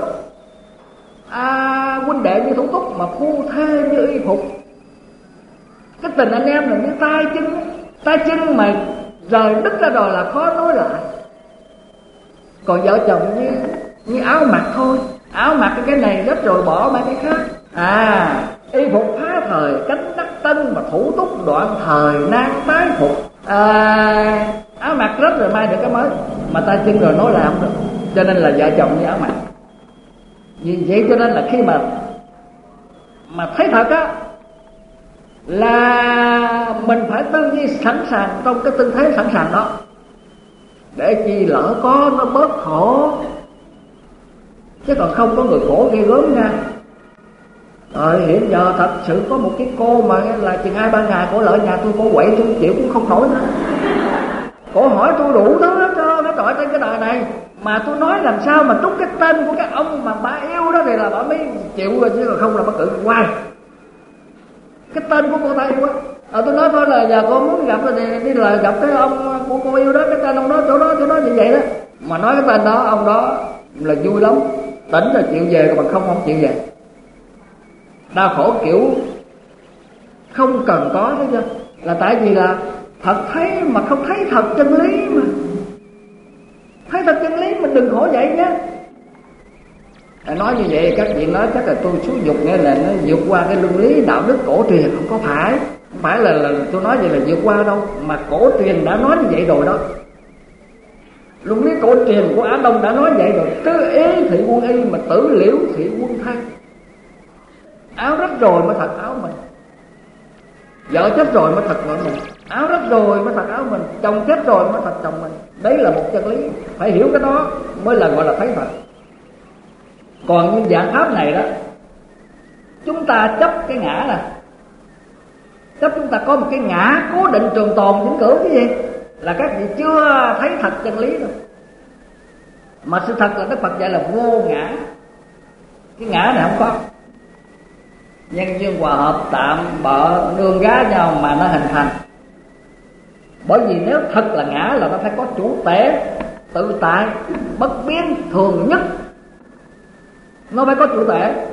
Huynh đệ như thủ túc mà phu thê như y phục. Cái tình anh em là như tay chân. Tay chân mà rời đứt ra rồi là khó nối lại. Còn vợ chồng như áo mặc thôi. Áo mặc cái này rách rồi bỏ mấy cái khác. Y phục phá thời cánh đắc tân mà thủ túc đoạn thời nan tái phục. Áo mặc rách rồi mai được cái mới, mà tay chân rồi nối lại không được. Cho nên là vợ chồng như áo mặc. Vì vậy cho nên là khi mà thấy thật á, là mình phải tư duy sẵn sàng trong cái tư thế sẵn sàng đó, để chi lỡ có nó bớt khổ. Chứ còn không có người khổ ghê gớm nha. Hiện giờ thật sự có một cái cô mà là chừng 2-3 ngày cổ lợi nhà tôi, cổ quậy tôi chịu cũng không nổi nữa. Cổ hỏi tôi đủ thứ hết trơn nó trọi trên cái đời này. Mà tôi nói làm sao mà trút cái tên của cái ông mà bà yêu đó thì là bà mới chịu rồi, chứ còn không là bà cự hoài. Cái tên của cô ta yêu á. Tôi nói thôi là giờ cô muốn gặp rồi thì đi lời gặp cái ông của cô yêu đó, cái tên ông đó chỗ đó như vậy đó. Mà nói cái tên đó, ông đó là vui lắm, tỉnh là chịu về, còn bằng không chịu về. Đau khổ kiểu không cần có thế chứ. Là tại vì là thật thấy mà không thấy thật chân lý mà. Thấy thật chân lý mình đừng khổ vậy nhé. Nói như vậy các vị nói chắc là tôi xúi dục, nghĩa là nó vượt qua cái luân lý đạo đức cổ truyền. Không phải là tôi nói vậy là vượt qua đâu, mà cổ truyền đã nói như vậy rồi đó. Luân lý cổ truyền của Á Đông đã nói vậy rồi. Trứ ý thị quân y mà tử liễu thị quân thê. Áo rách rồi mới thật áo mình, vợ chết rồi mới thật vợ mình. Áo rách rồi mới thật áo mình, chồng chết rồi mới thật chồng mình. Đấy là một chân lý, phải hiểu cái đó mới là gọi là thấy thật. Còn những dạng pháp này đó, chúng ta chấp cái ngã nè, chấp chúng ta có một cái ngã cố định trường tồn vĩnh cửu. Cái gì là các vị chưa thấy thật chân lý đâu. Mà sự thật là Đức Phật dạy là vô ngã. Cái ngã này không có. Nhân duyên hòa hợp tạm bợ nương gá nhau mà nó hình thành. Bởi vì nếu thật là ngã là nó phải có chủ thể, tự tại, bất biến, thường nhất. Nó phải có chủ thể,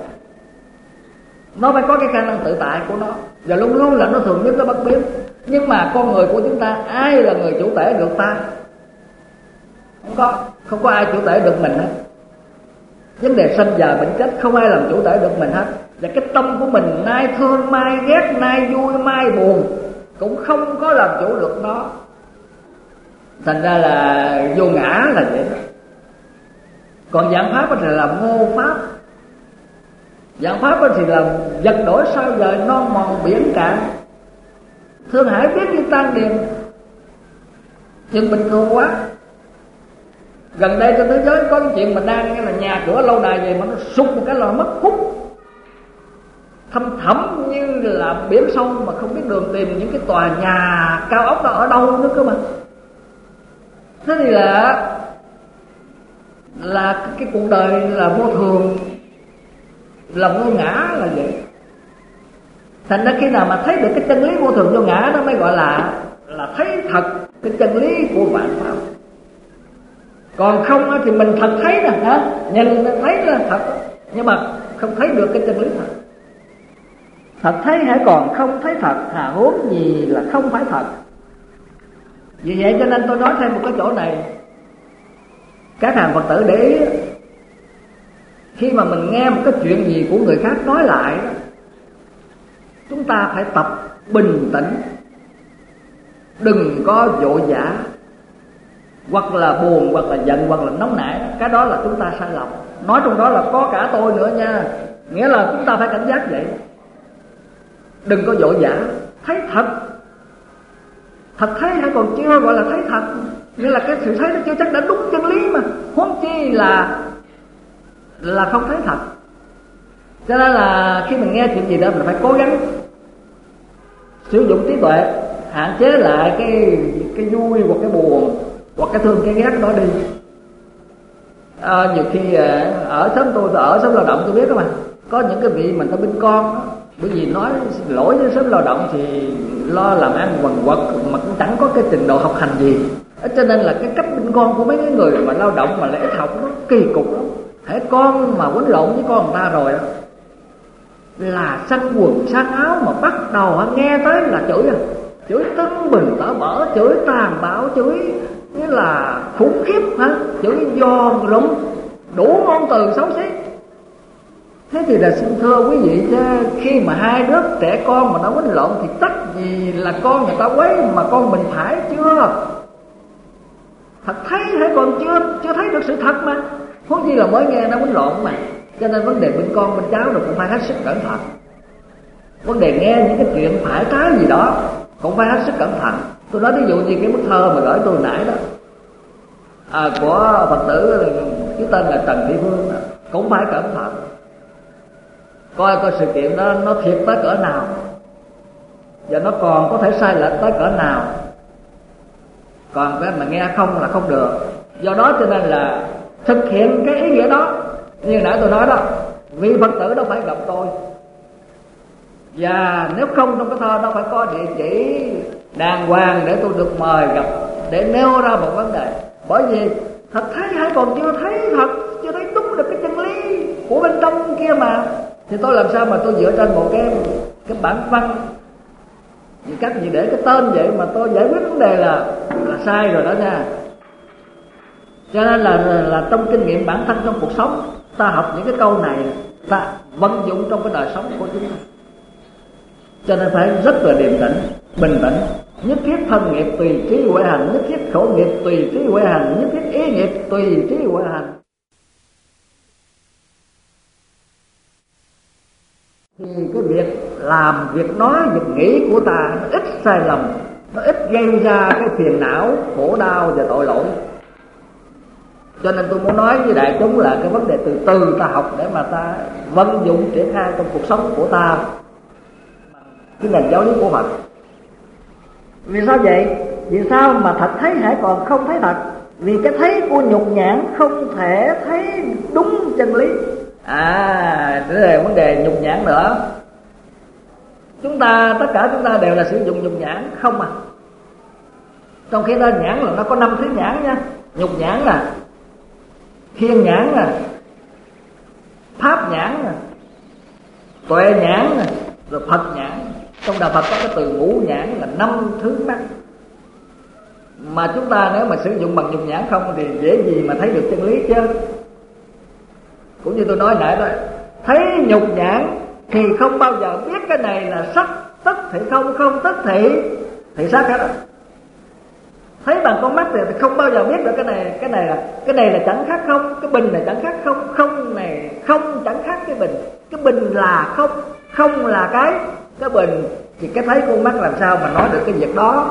nó phải có cái khả năng tự tại của nó, và luôn luôn là nó thường nhất, nó bất biến. Nhưng mà con người của chúng ta, ai là người chủ thể được ta? Không có ai chủ thể được mình hết. Vấn đề sanh già bệnh chết không ai làm chủ thể được mình hết. Và cái tâm của mình nay thương mai ghét, nay vui mai buồn, cũng không có làm chủ được nó. Thành ra là vô ngã là vậy đó. Còn dạng pháp thì là mô pháp. Dạng pháp thì là vật đổi sao dời, non mòn biển cạn, thương hải biết như tan điền, nhưng bình thường quá. Gần đây trên thế giới có cái chuyện mà đang nghe là nhà cửa lâu đài gì mà nó sụp một cái là mất hút, thâm thẳm như là biển sâu mà không biết đường tìm những cái tòa nhà cao ốc đó ở đâu nữa cơ mà. Thế thì là cái cuộc đời là vô thường, là vô ngã là vậy. Thành ra khi nào mà thấy được cái chân lý vô thường vô ngã đó mới gọi là thấy thật cái chân lý của vạn pháp. Còn không thì mình thật thấy nè, hả? Nhìn thấy là thật, nhưng mà không thấy được cái chân lý thật. Thật thấy hãy còn không thấy thật, hà huống gì là không phải thật. Vì vậy cho nên tôi nói thêm một cái chỗ này, các hàng Phật tử để ý, khi mà mình nghe một cái chuyện gì của người khác nói lại đó, chúng ta phải tập bình tĩnh, đừng có vội vã, hoặc là buồn, hoặc là giận, hoặc là nóng nảy. Cái đó là chúng ta sai lầm. Nói trong đó là có cả tôi nữa nha, nghĩa là chúng ta phải cảnh giác vậy. Đừng có vội vã, thấy thật. Thật thấy hay còn chưa gọi là thấy thật, nghĩa là cái sự thấy nó chưa chắc đã đúng chân lý mà, huống chi là không thấy thật. Cho nên là khi mình nghe chuyện gì đó mình phải cố gắng sử dụng trí tuệ, hạn chế lại cái vui hoặc cái buồn hoặc cái thương cái ghét đó đi. Nhiều khi ở xóm tôi ở xóm lao động tôi biết đó mà, có những cái vị mình ta binh con đó, bởi vì nói xin lỗi với xóm lao động thì lo làm ăn quần quật mà cũng chẳng có cái trình độ học hành gì. Cho nên là cái cách binh con của mấy cái người mà lao động mà lễ học nó kỳ cục lắm. Hễ con mà quấn lộn với con người ta rồi đó là săn quần săn áo, mà bắt đầu nghe tới là chửi tấn bình tở bở, chửi tàn bạo, chửi như là khủng khiếp hả, chửi giòn lụng, đủ ngôn từ xấu xí. Thế thì là xin thưa quý vị chứ, khi mà hai đứa trẻ con mà nó quýnh lộn thì tất gì là con người ta quấy mà con mình phải chưa? Thật thấy hay còn chưa thấy được sự thật mà, huống chi là mới nghe nó quýnh lộn mà. Cho nên vấn đề bên con bên cháu rồi cũng phải hết sức cẩn thận. Vấn đề nghe những cái chuyện phải trái gì đó cũng phải hết sức cẩn thận. Tôi nói ví dụ như cái bức thơ mà gửi tôi nãy đó, của Phật tử cái tên là Trần Thị Phương đó, cũng phải cẩn thận, coi sự kiện đó nó thiệt tới cỡ nào và nó còn có thể sai lệch tới cỡ nào. Còn cái mà nghe không là không được. Do đó cho nên là thực hiện cái ý nghĩa đó, như nãy tôi nói đó, vị Phật tử đó phải gặp tôi, và nếu không trong cái thơ đó phải có địa chỉ đàng hoàng để tôi được mời gặp, để nêu ra một vấn đề. Bởi vì thật thấy hay còn chưa thấy thật, chưa thấy đúng được cái chân lý của bên trong kia mà, thì tôi làm sao mà tôi dựa trên một cái bản văn vì các vị để cái tên vậy mà tôi giải quyết vấn đề là sai rồi đó nha. Cho nên là trong kinh nghiệm bản thân trong cuộc sống, ta học những cái câu này ta vận dụng trong cái đời sống của chúng ta. Cho nên phải rất là điềm tĩnh, bình tĩnh. Nhất thiết thân nghiệp tùy trí huệ hành, nhất thiết khẩu nghiệp tùy trí huệ hành, nhất thiết ý nghiệp tùy trí huệ hành. Thì cái việc làm, việc nói, việc nghĩ của ta nó ít sai lầm, nó ít gây ra cái phiền não, khổ đau và tội lỗi. Cho nên tôi muốn nói với đại chúng là cái vấn đề từ từ ta học để mà ta vận dụng triển khai trong cuộc sống của ta cái nền giáo lý của Phật. Vì sao vậy? Vì sao mà thật thấy hãy còn không thấy thật? Vì cái thấy của nhục nhãn không thể thấy đúng chân lý. Đây là vấn đề nhục nhãn nữa. Tất cả chúng ta đều là sử dụng nhục nhãn không à. Trong khi đó nhãn là nó có 5 thứ nhãn nha. Nhục nhãn là thiên nhãn nè, pháp nhãn nè, tuệ nhãn nè, rồi Phật nhãn. Trong đạo Phật có cái từ ngũ nhãn là 5 thứ mắt. Mà chúng ta nếu mà sử dụng bằng nhục nhãn không thì dễ gì mà thấy được chân lý chứ. Cũng như tôi nói nãy đó, thấy nhục nhãn thì không bao giờ biết cái này là sắc tức thị không, không tức thị sắc hết. Thấy bằng con mắt thì không bao giờ biết được cái này là chẳng khác không, cái bình này chẳng khác không, không này không chẳng khác cái bình. Cái bình là không, không là cái bình, thì cái thấy con mắt làm sao mà nói được cái việc đó.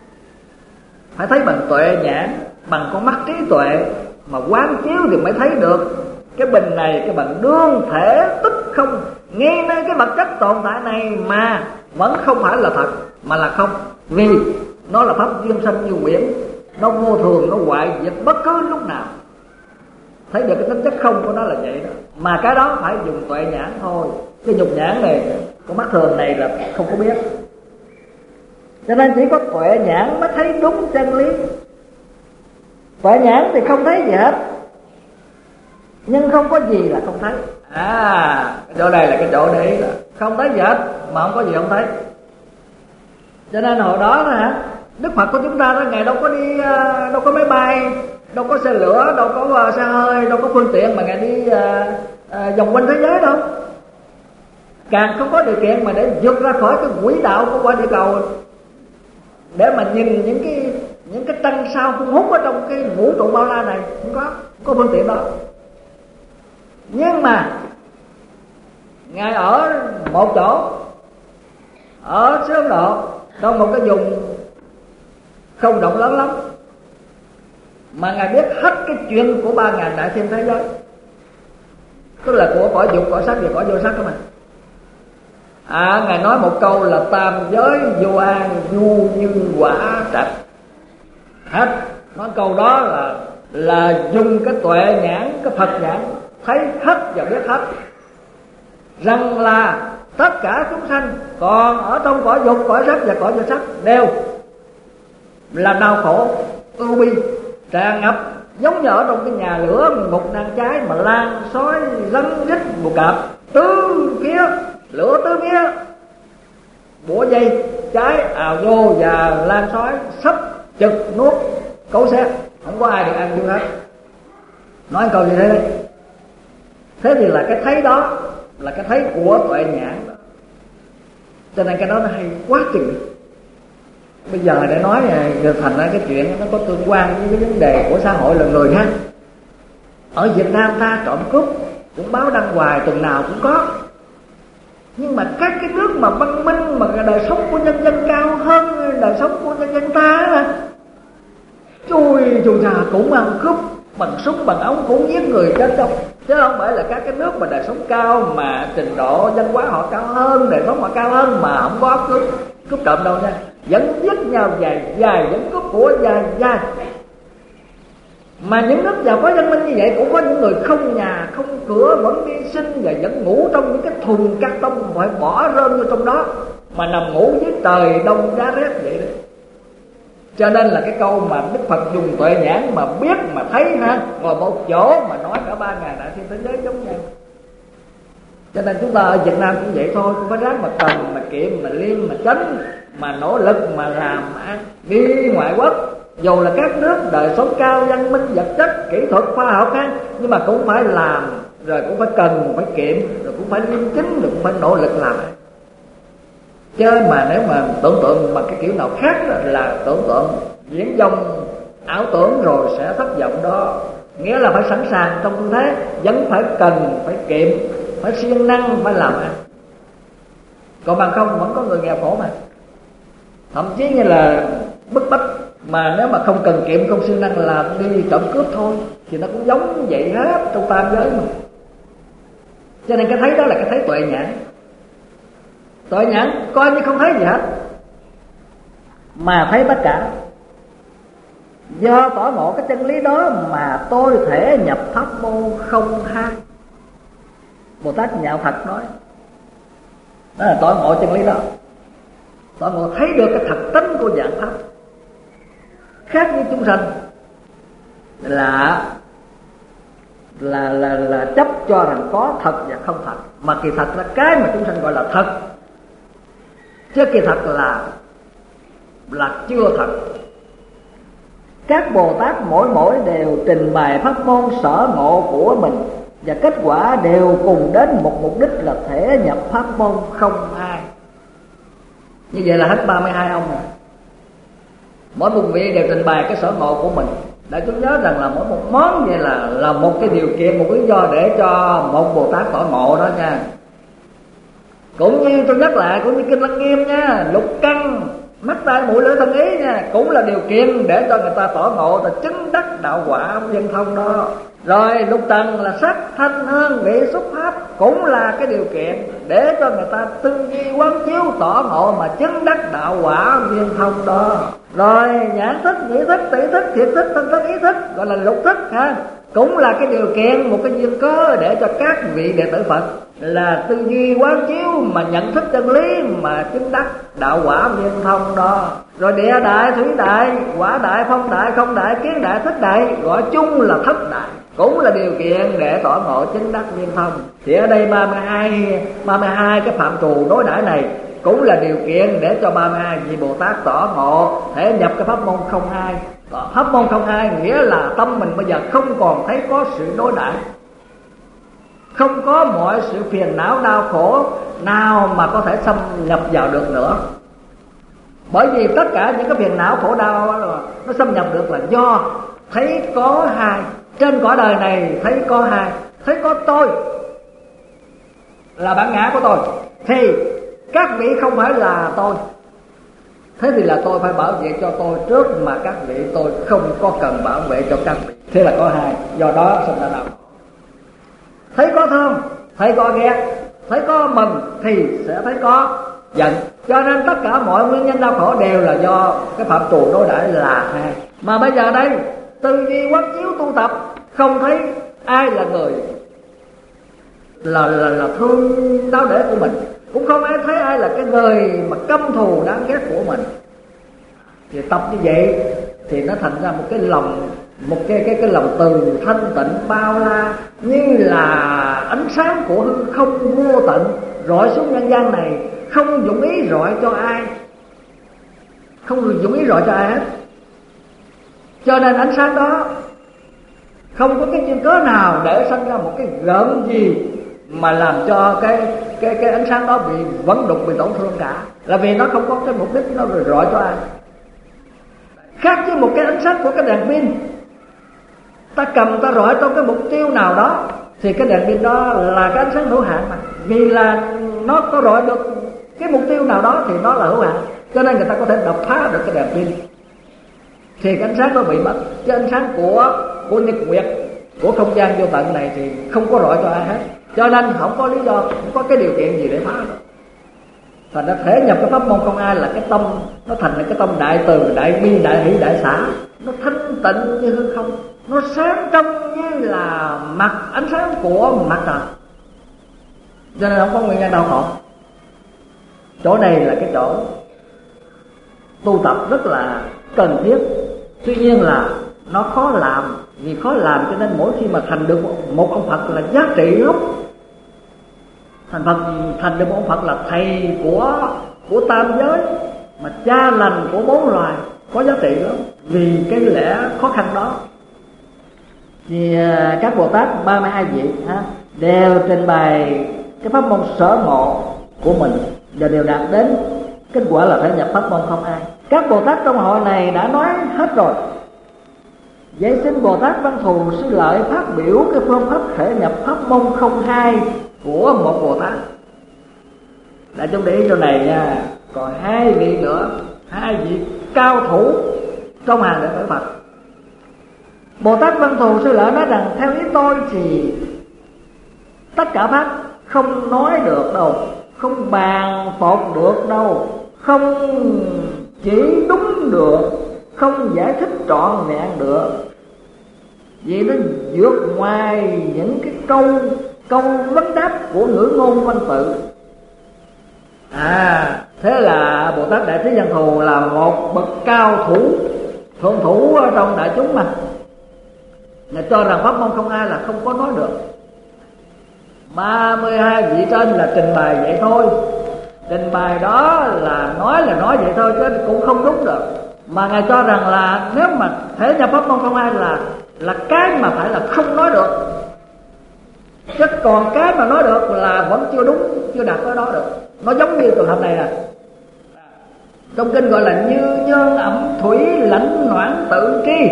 Phải thấy bằng tuệ nhãn, bằng con mắt trí tuệ mà quán chiếu thì mới thấy được cái bình này, cái bằng đương thể tức không, ngay nơi cái vật chất tồn tại này mà vẫn không phải là thật, mà là không. Vì nó là pháp duyên sanh như quyển, nó vô thường, nó hoại diệt bất cứ lúc nào. Thấy được cái tính chất không của nó là vậy đó. Mà cái đó phải dùng tuệ nhãn thôi. Cái nhục nhãn này, con mắt thường này là không có biết. Cho nên chỉ có tuệ nhãn mới thấy đúng chân lý. Tuệ nhãn thì không thấy gì hết, nhưng không có gì là không thấy. Cái chỗ này là cái chỗ để ý là không thấy gì hết, mà không có gì không thấy. Cho nên hồi đó hả, Đức Phật của chúng ta đó, Ngài đâu có đi, đâu có máy bay, đâu có xe lửa, đâu có xe hơi, đâu có phương tiện mà Ngài đi vòng quanh thế giới đâu. Càng không có điều kiện mà để vượt ra khỏi cái quỹ đạo của quả địa cầu, để mà nhìn những cái trăng sao phun hút ở trong cái vũ trụ bao la này, không có phương tiện đó. Nhưng mà Ngài ở một chỗ, ở xứ Ấn Độ, trong một cái vùng không rộng lớn lắm, mà Ngài biết hết cái chuyện của 3.000 đại thiên thế giới, tức là của cõi dục, cõi sắc và cõi vô sắc đó mà. Ngài nói một câu là tam giới vô an, nhu như quả trạch. Hết. Nói câu đó là dùng cái tuệ nhãn, cái Phật nhãn thấy hết và biết hết, rằng là tất cả chúng sanh còn ở trong cõi dục, cõi sắc và cõi vô sắc đều là đau khổ, ưu bi, tràn ngập, giống như ở trong cái nhà lửa một đang cháy mà lan sói rắn rít bù cạp tứ phía, lửa tứ phía, bủa dây cháy ào vô và lan sói sắp chực nuốt cấu xe, không có ai được ăn vô hết. Nói câu gì thế đấy. Thế thì là cái thấy đó là cái thấy của tuệ nhãn đó. Cho nên cái đó nó hay quá chừng. Bây giờ để nói giờ thành ra cái chuyện nó có tương quan với cái vấn đề của xã hội là người ha. Ở Việt Nam ta trộm cướp cũng báo đăng hoài, tuần nào cũng có. Nhưng mà các cái nước mà văn minh, mà đời sống của nhân dân cao hơn đời sống của nhân dân ta, chui già cũng ăn cướp bằng súng bằng ống, cũng giết người chết chóc. Chứ không phải là các cái nước mà đời sống cao, mà trình độ văn hóa họ cao hơn, đời sống họ cao hơn mà không có cướp trộm đâu nha. Vẫn giết nhau dài, vẫn cướp của dài. Mà những nước giàu có văn minh như vậy cũng có những người không nhà, không cửa, vẫn đi sinh và vẫn ngủ trong những cái thùng cát tông phải bỏ rơm vô trong đó, mà nằm ngủ dưới trời đông giá rét vậy đấy. Cho nên là cái câu mà Đức Phật dùng tuệ nhãn mà biết mà thấy ha, ngồi một chỗ mà nói cả 3.000 đại thiên thế giới giống nhau. Cho nên chúng ta ở Việt Nam cũng vậy thôi, cũng phải ráng mà cần, mà kiệm, mà liêm, mà tránh, mà nỗ lực mà làm ăn. Đi ngoại quốc, dù là các nước đời sống cao, văn minh, vật chất, kỹ thuật, khoa học ha, nhưng mà cũng phải làm, rồi cũng phải cần, phải kiệm, rồi cũng phải liêm chính, rồi cũng phải nỗ lực làm. Chứ mà nếu mà tưởng tượng bằng cái kiểu nào khác là tưởng tượng viễn vông ảo tưởng rồi sẽ thất vọng đó. Nghĩa là phải sẵn sàng trong tư thế vẫn phải cần, phải kiệm, phải siêng năng, phải làm ăn. Còn bằng không vẫn có người nghèo khổ mà, thậm chí như là bức bách. Mà nếu mà không cần kiệm, không siêng năng là đi trộm cướp thôi, thì nó cũng giống vậy hết trong tam giới mà. Cho nên cái thấy đó là cái thấy tuệ nhãn. Tuệ nhãn coi như không thấy gì hết, mà thấy tất cả. Do tỏ ngộ cái chân lý đó mà tôi thể nhập pháp môn không hai. Bồ Tát Nhạo Thật nói đó là tỏ ngộ chân lý đó. Tỏ ngộ thấy được cái thật tính của dạng pháp, khác với chúng sanh là chấp cho rằng có thật và không thật, mà kỳ thật là cái mà chúng sanh gọi là thật, chứ kỳ thật là chưa thật. Các Bồ Tát mỗi đều trình bày pháp môn sở ngộ của mình, và kết quả đều cùng đến một mục đích là thể nhập pháp môn không hai. Như vậy là hết 32 ông rồi. Mỗi một vị đều trình bày cái sở ngộ của mình. Để chúng nhớ rằng là mỗi một món vậy là một cái điều kiện, một lý do để cho một Bồ Tát tỏ ngộ đó nha. Cũng như tôi nhắc lại, cũng như kinh Lăng Nghiêm nha, lục căn mắt tai mũi lưỡi thân ý nha, cũng là điều kiện để cho người ta tỏ ngộ, ta chứng đắc đạo quả viên thông đó. Rồi lục trần là sắc thanh hương vị xúc pháp, cũng là cái điều kiện để cho người ta tư duy quán chiếu tỏ ngộ mà chứng đắc đạo quả viên thông đó. Rồi nhãn thức, nhĩ thức, tỷ thức, thiệt thức, thân thức, ý thức, gọi là lục thức ha, cũng là cái điều kiện, một cái duyên cớ để cho các vị đệ tử Phật là tư duy quán chiếu mà nhận thức chân lý mà chứng đắc đạo quả viên thông đó. Rồi địa đại, thủy đại, quả đại, phong đại, không đại, kiến đại, thức đại, gọi chung là thất đại, cũng là điều kiện để tỏ ngộ chứng đắc viên thông. Thì ở đây 32 cái phạm trù đối đãi này cũng là điều kiện để cho 32 vị Bồ Tát tỏ ngộ thể nhập cái pháp môn không hai. Pháp môn không hai nghĩa là tâm mình bây giờ không còn thấy có sự đối đãi, không có mọi sự phiền não đau khổ nào mà có thể xâm nhập vào được nữa. Bởi vì tất cả những cái phiền não khổ đau nó xâm nhập được là do thấy có hai. Trên cõi đời này thấy có hai, thấy có tôi là bản ngã của tôi, thì các vị không phải là tôi. Thế thì là tôi phải bảo vệ cho tôi trước mà các vị tôi không có cần bảo vệ cho các vị. Thế là có hai, do đó sinh ra đau. Thấy có thương, thấy có ghét, thấy có mừng thì sẽ thấy có giận. Cho nên tất cả mọi nguyên nhân đau khổ đều là do cái phạm trù đối đãi là hai. Mà bây giờ đây tư duy quán chiếu tu tập, không thấy ai là người là thương đau để của mình, cũng không ai thấy ai là cái người mà căm thù đáng ghét của mình. Thì tập như vậy thì nó thành ra một cái lòng, một cái lòng từ thanh tịnh bao la, như là ánh sáng của hư không vô tận rọi xuống nhân gian này, không dụng ý rọi cho ai, không dụng ý rọi cho ai hết. Cho nên ánh sáng đó không có cái duyên cớ nào để sinh ra một cái gợn gì mà làm cho cái ánh sáng đó bị vấn đục, bị tổn thương cả, là vì nó không có cái mục đích nó rọi cho ai. Khác với một cái ánh sáng của cái đèn pin, ta cầm ta rọi trong cái mục tiêu nào đó thì cái đèn pin đó là cái ánh sáng hữu hạn mà, vì là nó có rọi được cái mục tiêu nào đó thì nó là hữu hạn, cho nên người ta có thể đập phá được cái đèn pin thì cái ánh sáng nó bị mất. Cái ánh sáng của nhật nguyệt, của không gian vô tận này thì không có rọi cho ai hết, cho nên không có lý do, không có cái điều kiện gì để phá được. Thành ra thể nhập cái pháp môn không ai là cái tâm, nó thành là cái tâm đại từ, đại bi, đại hỷ, đại xả, nó thanh tịnh như hư không, nó sáng trong như là mặt ánh sáng của mặt trời, cho nên không có nguyên nhân đau khổ. Chỗ này là cái chỗ tu tập rất là cần thiết. Tuy nhiên là nó khó làm, vì khó làm cho nên mỗi khi mà thành được một ông Phật là giá trị lắm. Thành được một ông Phật là thầy của tam giới, mà cha lành của bốn loài, có giá trị lắm. Vì cái lẽ khó khăn đó thì các Bồ Tát 32 vị đều trình bày cái pháp môn sở ngộ của mình và đều đạt đến kết quả là phải nhập pháp môn không ai. Các Bồ Tát trong hội này đã nói hết rồi. Vậy xin Bồ Tát Văn Thù Sư Lợi phát biểu cái phương pháp thể nhập pháp môn không hai của một Bồ Tát. Đại chúng để ý chỗ này nha, còn hai vị nữa, hai vị cao thủ trong hàng đệ tử Phật. Bồ Tát Văn Thù Sư Lợi nói rằng theo ý tôi thì tất cả pháp không nói được đâu, không bàn phột được đâu, không chỉ đúng được, không giải thích trọn vẹn được, vì nó vượt ngoài những cái câu vấn đáp của ngữ ngôn văn tự. Thế là Bồ Tát Đại Trí Văn Thù là một bậc cao thủ, thượng thủ trong đại chúng mà. Người cho rằng pháp môn không ai là không có nói được. 32 vị trên là trình bày vậy thôi, trình bày đó là nói vậy thôi chứ cũng không đúng được. Mà Ngài cho rằng là nếu mà thể nhập pháp môn không ai là cái mà phải là không nói được, chứ còn cái mà nói được là vẫn chưa đúng, chưa đạt tới đó được. Nó giống như trường hợp này nè, trong kinh gọi là như nhân ẩm thủy lãnh noãn tự tri.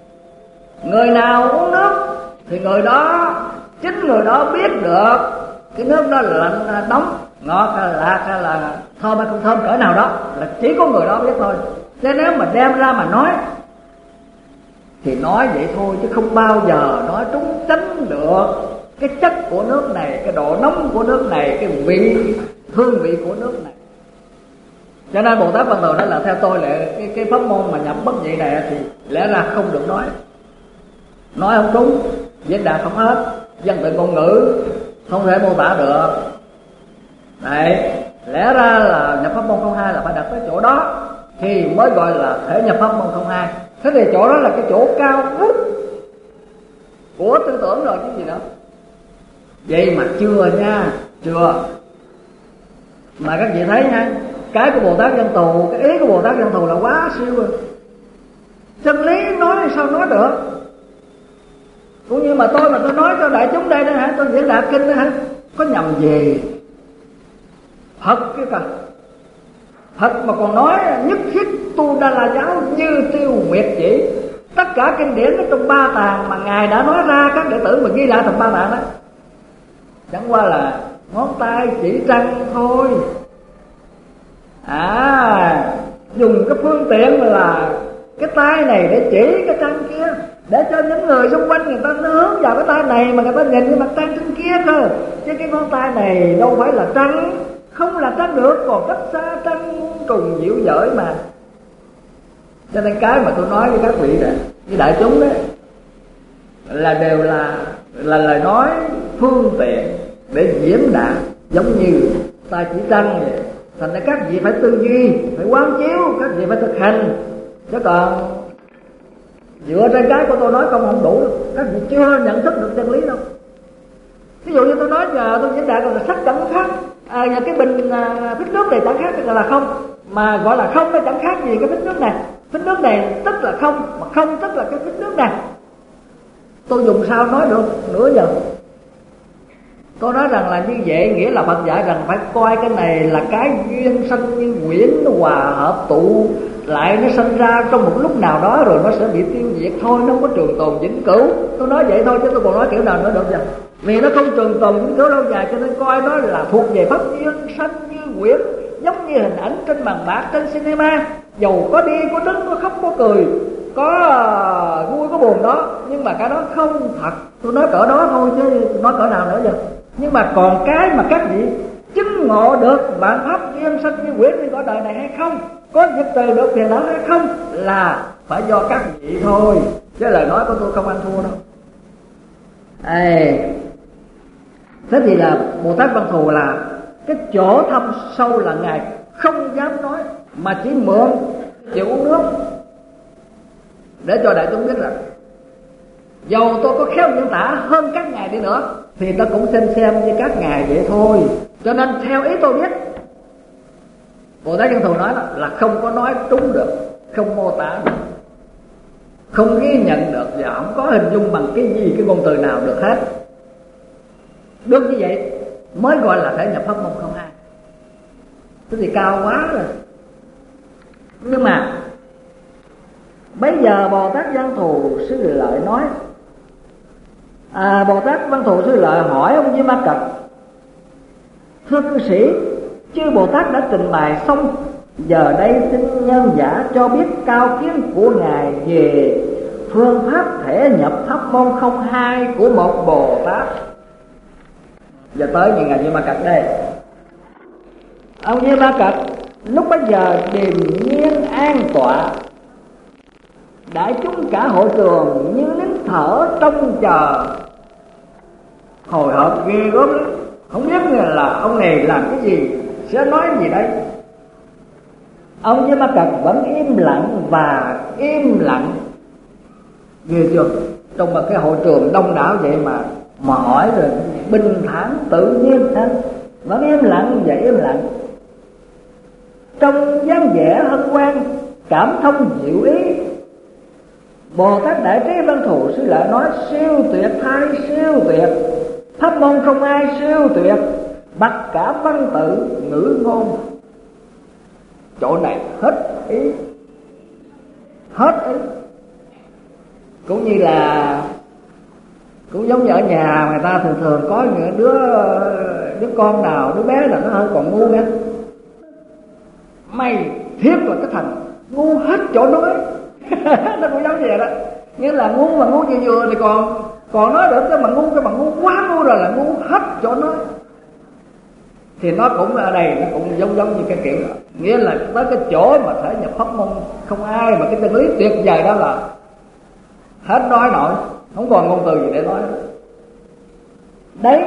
Người nào uống nước thì người đó, chính người đó biết được cái nước đó là lạnh nóng, ngọt hay lạc hay là thơm hay không thơm cỡ nào đó là chỉ có người đó biết thôi. Thế nếu mà đem ra mà nói thì nói vậy thôi, chứ không bao giờ nói trúng tránh được cái chất của nước này, cái độ nóng của nước này, cái vị hương vị của nước này. Cho nên Bồ Tát Văn Thù nói là theo tôi là cái pháp môn mà nhập bất nhị này thì lẽ ra không được nói không đúng, diễn đạt không hết, dân tự ngôn ngữ không thể mô tả được. Đấy, lẽ ra là nhập pháp môn 02 là phải đặt tới chỗ đó thì mới gọi là thể nhập pháp môn 02. Thế thì chỗ đó là cái chỗ cao vút của tư tưởng rồi chứ gì nữa. Vậy mà chưa nha, chưa. Mà các vị thấy nha, cái của Bồ Tát Văn Thù, cái ý của Bồ Tát Văn Thù là quá siêu rồi. Chân lý nói sao nói được. Cũng như mà tôi nói cho đại chúng đây đó hả, tôi diễn đạt kinh đó hả, có nhầm gì? Phật cái cả Phật mà còn nói nhất thiết tu Đa La giáo như tiêu nguyệt chỉ. Tất cả kinh điển ở trong ba tạng mà ngài đã nói ra, các đệ tử mà ghi lại thành ba tạng đó, chẳng qua là ngón tay chỉ trăng thôi. Dùng cái phương tiện là cái tay này để chỉ cái trăng kia, để cho những người xung quanh người ta hướng vào cái tay này mà người ta nhìn cái mặt trăng trên kia cơ. Chứ cái ngón tay này đâu phải là trăng, không là trăng được, còn cách xa trăng trùng diệu dỡi mà. Cho nên cái mà tôi nói với các vị này, với đại chúng đấy, là đều là lời nói phương tiện để diễn đạt, giống như ta chỉ trăng vậy. Thành ra các vị phải tư duy, phải quán chiếu, các vị phải thực hành. Chứ còn dựa trên cái của tôi nói không đủ, các vị chưa nhận thức được chân lý đâu. Ví dụ như tôi nói giờ tôi diễn đạt là sắc chẳng khác, cái bình phích nước này chẳng khác là không, mà gọi là không nó chẳng khác gì cái phích nước này. Phích nước này tức là không, mà không tức là cái phích nước này. Tôi dùng sao nói được nửa giờ. Tôi nói rằng là như vậy, nghĩa là Phật dạy rằng phải coi cái này là cái duyên sanh như quyển, nó hòa hợp tụ lại, nó sinh ra trong một lúc nào đó rồi nó sẽ bị tiêu diệt thôi, nó không có trường tồn vĩnh cửu. Tôi nói vậy thôi chứ tôi còn nói kiểu nào nữa được vậy. Vì nó không trường tồn vĩnh cửu lâu dài, cho nên coi nó là thuộc về pháp duyên sanh như quyển, giống như hình ảnh trên màn bạc trên cinema. Dầu có đi có đứng, có khóc có cười, có vui có buồn đó, nhưng mà cái đó không thật. Tôi nói cỡ đó thôi chứ nói cỡ nào nữa giờ. Nhưng mà còn cái mà các vị chứng ngộ được bản pháp duyên sanh như quyển như cõi đời này hay không, có diệt trừ được phiền não hay không, là phải do các vị thôi, chứ lời nói của tôi không ăn thua đâu. Thế thì là Bồ Tát Văn Thù là cái chỗ thâm sâu là ngài không dám nói, mà chỉ mượn chịu uống nước để cho đại chúng biết rằng dầu tôi có khéo diễn tả hơn các ngài đi nữa thì ta cũng xem như các ngài vậy thôi. Cho nên theo ý tôi biết, Bồ Tát Văn Thù nói là không có nói trúng được, không mô tả được, không ghi nhận được, và không có hình dung bằng cái gì, cái ngôn từ nào được hết. Được như vậy mới gọi là thể nhập pháp môn 02. Thế thì cao quá rồi. Nhưng mà bây giờ Bồ Tát Văn Thù Sư Lợi nói, Bồ Tát Văn Thù Sư Lợi hỏi ông Di Ma Cật: thưa cư sĩ, chư Bồ Tát đã trình bày xong, giờ đây xin nhân giả cho biết cao kiến của ngài về phương pháp thể nhập pháp môn 02 của một Bồ Tát. Giờ tới như ngài Di Ma Cật đây. Ông Di Ma Cật lúc bấy giờ điềm nhiên an tọa, đại chúng cả hội trường như nín thở trông chờ, hồi hộp ghê gớm lắm, không biết là ông này làm cái gì, sẽ nói gì đây. Ông Di Ma Cật vẫn im lặng và im lặng. Ghê chưa? Trong một cái hội trường đông đảo vậy mà hỏi rồi bình thản tự nhiên ha, vẫn im lặng và im lặng. Trong dáng vẻ hân hoan, cảm thông diệu ý, Bồ Tát Đại Trí Văn Thù Sư Lợi nói: siêu tuyệt thay siêu tuyệt, pháp môn không ai siêu tuyệt, mặc cả văn tự ngữ ngôn. Chỗ này hết ý, hết ý. Cũng như là Cũng giống như ở nhà người ta thường thường có những đứa con nào, đứa bé nào nó hơi còn ngu nghe, mày thiết là cái thằng ngu hết chỗ nói. Nó cũng giống vậy đó, nghĩa là ngu mà ngu vừa vừa thì còn nói được, cái mà ngu quá ngu rồi là ngu hết chỗ nói. Thì nó cũng ở đây nó cũng giống như cái kiểu đó, nghĩa là tới cái chỗ mà thể nhập pháp môn không ai, mà cái chân lý tuyệt vời đó là hết nói nổi, không còn ngôn từ gì để nói. Đấy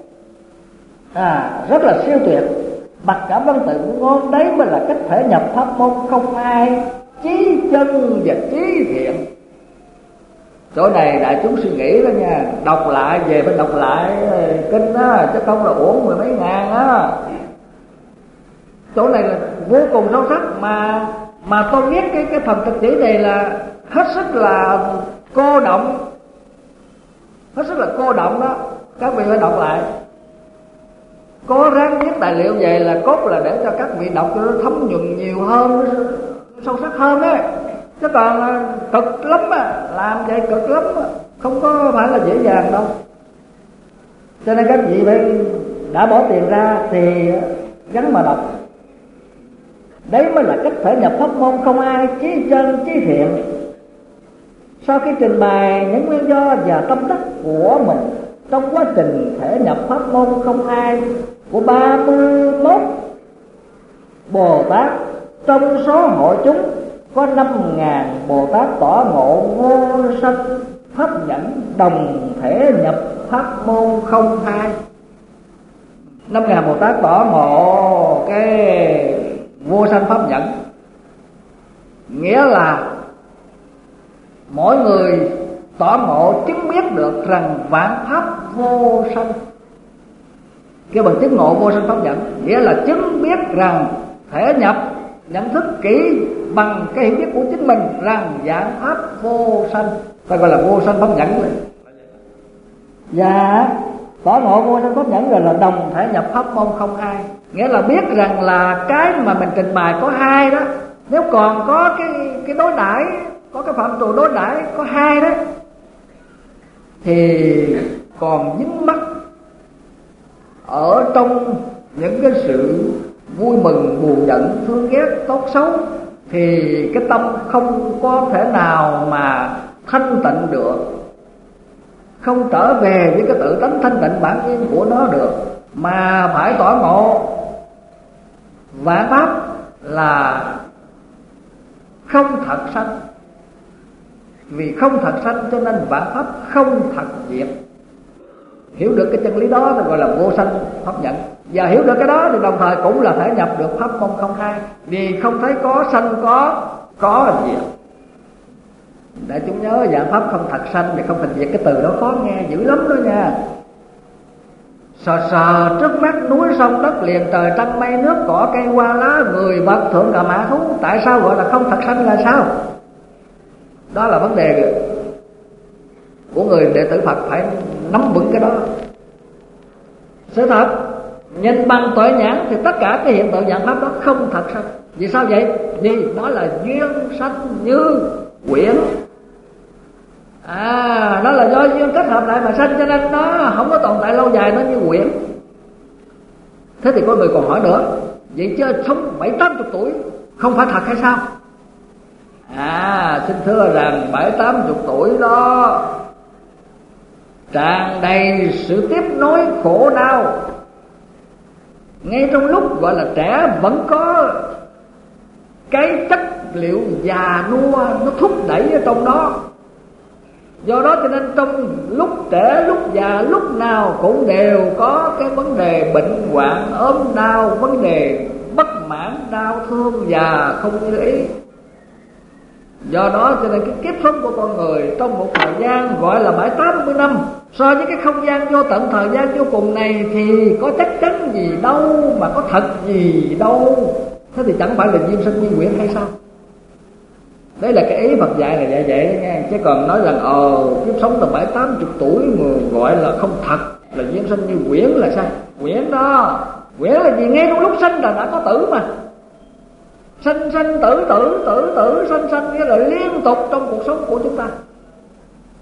rất là siêu tuyệt, bậc cảm văn tự ngôn, đấy mới là cách thể nhập pháp môn không ai, chí chân và chí thiện. Chỗ này đại chúng suy nghĩ đó nha, đọc lại về phải đọc lại kinh á, chứ không là uổng mười mấy ngàn á. Chỗ này là vô cùng sâu sắc, mà tôi viết cái phần thực chỉ này là hết sức là cô động, đó. Các vị phải đọc lại, có ráng viết tài liệu về là cốt là để cho các vị đọc cho nó thấm nhuần nhiều hơn, sâu sắc hơn đấy. Chứ còn cực lắm làm vậy cực lắm không có phải là dễ dàng đâu. Cho nên các vị phải đã bỏ tiền ra thì gắn mà đọc. Đấy mới là cách thể nhập pháp môn không ai, chí chân chí thiện. Sau khi trình bày những nguyên do và tâm đắc của mình trong quá trình thể nhập pháp môn không ai của 31 Bồ Tát, trong số hội chúng có 5.000 Bồ Tát tỏ ngộ vô sanh pháp nhẫn, đồng thể nhập pháp môn không hai. 5.000 Bồ Tát tỏ ngộ cái vô sanh pháp nhẫn, nghĩa là mỗi người tỏ ngộ chứng biết được rằng vạn pháp vô sanh. Cái bằng chứng ngộ vô sanh pháp nhẫn nghĩa là chứng biết rằng thể nhập, nhận thức kỹ bằng cái hiểu biết của chính mình rằng vạn pháp vô sanh, ta gọi là vô sanh pháp nhẫn này. Và tỏ ngộ vô sanh pháp nhẫn rồi là đồng thể nhập pháp môn không hai, nghĩa là biết rằng là cái mà mình trình bày có hai đó, nếu còn có cái đối đãi, có cái phạm trù đối đãi có hai đó thì còn dính mắc ở trong những cái sự vui mừng, buồn giận, thương ghét, tốt xấu, thì cái tâm không có thể nào mà thanh tịnh được, không trở về với cái tự tánh thanh tịnh bản nhiên của nó được, mà phải tỏ ngộ vạn pháp là không thật sanh. Vì không thật sanh cho nên vạn pháp không thật diệt. Hiểu được cái chân lý đó thì gọi là vô sanh pháp nhận. Và hiểu được cái đó thì đồng thời cũng là thể nhập được pháp môn không hai, vì không thấy có sanh có diệt. Để chúng nhớ vạn pháp không thật sanh và không thật diệt, cái từ đó khó nghe dữ lắm đó nha. Sờ trước mắt núi sông đất liền, trời trăng mây nước cỏ cây hoa lá, người vật thượng ngà mã thú. Tại sao gọi là không thật sanh là sao? Đó là vấn đề của người đệ tử Phật phải nắm vững cái đó. Sự thật nhìn bằng tuệ nhãn thì tất cả cái hiện tượng vạn pháp đó không thật sanh. Vì sao vậy? Vì nó là duyên sanh như quyển. Nó là do duyên kết hợp lại mà sanh, cho nên nó không có tồn tại lâu dài, nó như quyển. Thế thì có người còn hỏi nữa, vậy chứ sống 70-80 tuổi không phải thật hay sao? Xin thưa rằng 70-80 tuổi đó tràn đầy sự tiếp nối khổ đau. Ngay trong lúc gọi là trẻ vẫn có cái chất liệu già nua nó thúc đẩy ở trong đó. Do đó cho nên trong lúc trẻ lúc già lúc nào cũng đều có cái vấn đề bệnh hoạn, ốm đau, vấn đề bất mãn, đau thương và không như ý. Do đó cho nên cái kiếp sống của con người trong một thời gian gọi là 70-80 năm, so với cái không gian vô tận thời gian vô cùng này thì có chắc chắn gì đâu, mà có thật gì đâu. Thế thì chẳng phải là duyên sanh nguyên quyển hay sao? Đấy là cái ý Phật dạy là dạy vậy đó nha. Chứ còn nói rằng kiếp sống từ 70-80 tuổi mà gọi là không thật, là duyên sanh như quyển là sao? Quyển đó, quyển là gì? Ngay trong lúc sanh là đã có tử mà. Sanh sanh tử tử tử tử sanh sanh, nghĩa là liên tục trong cuộc sống của chúng ta.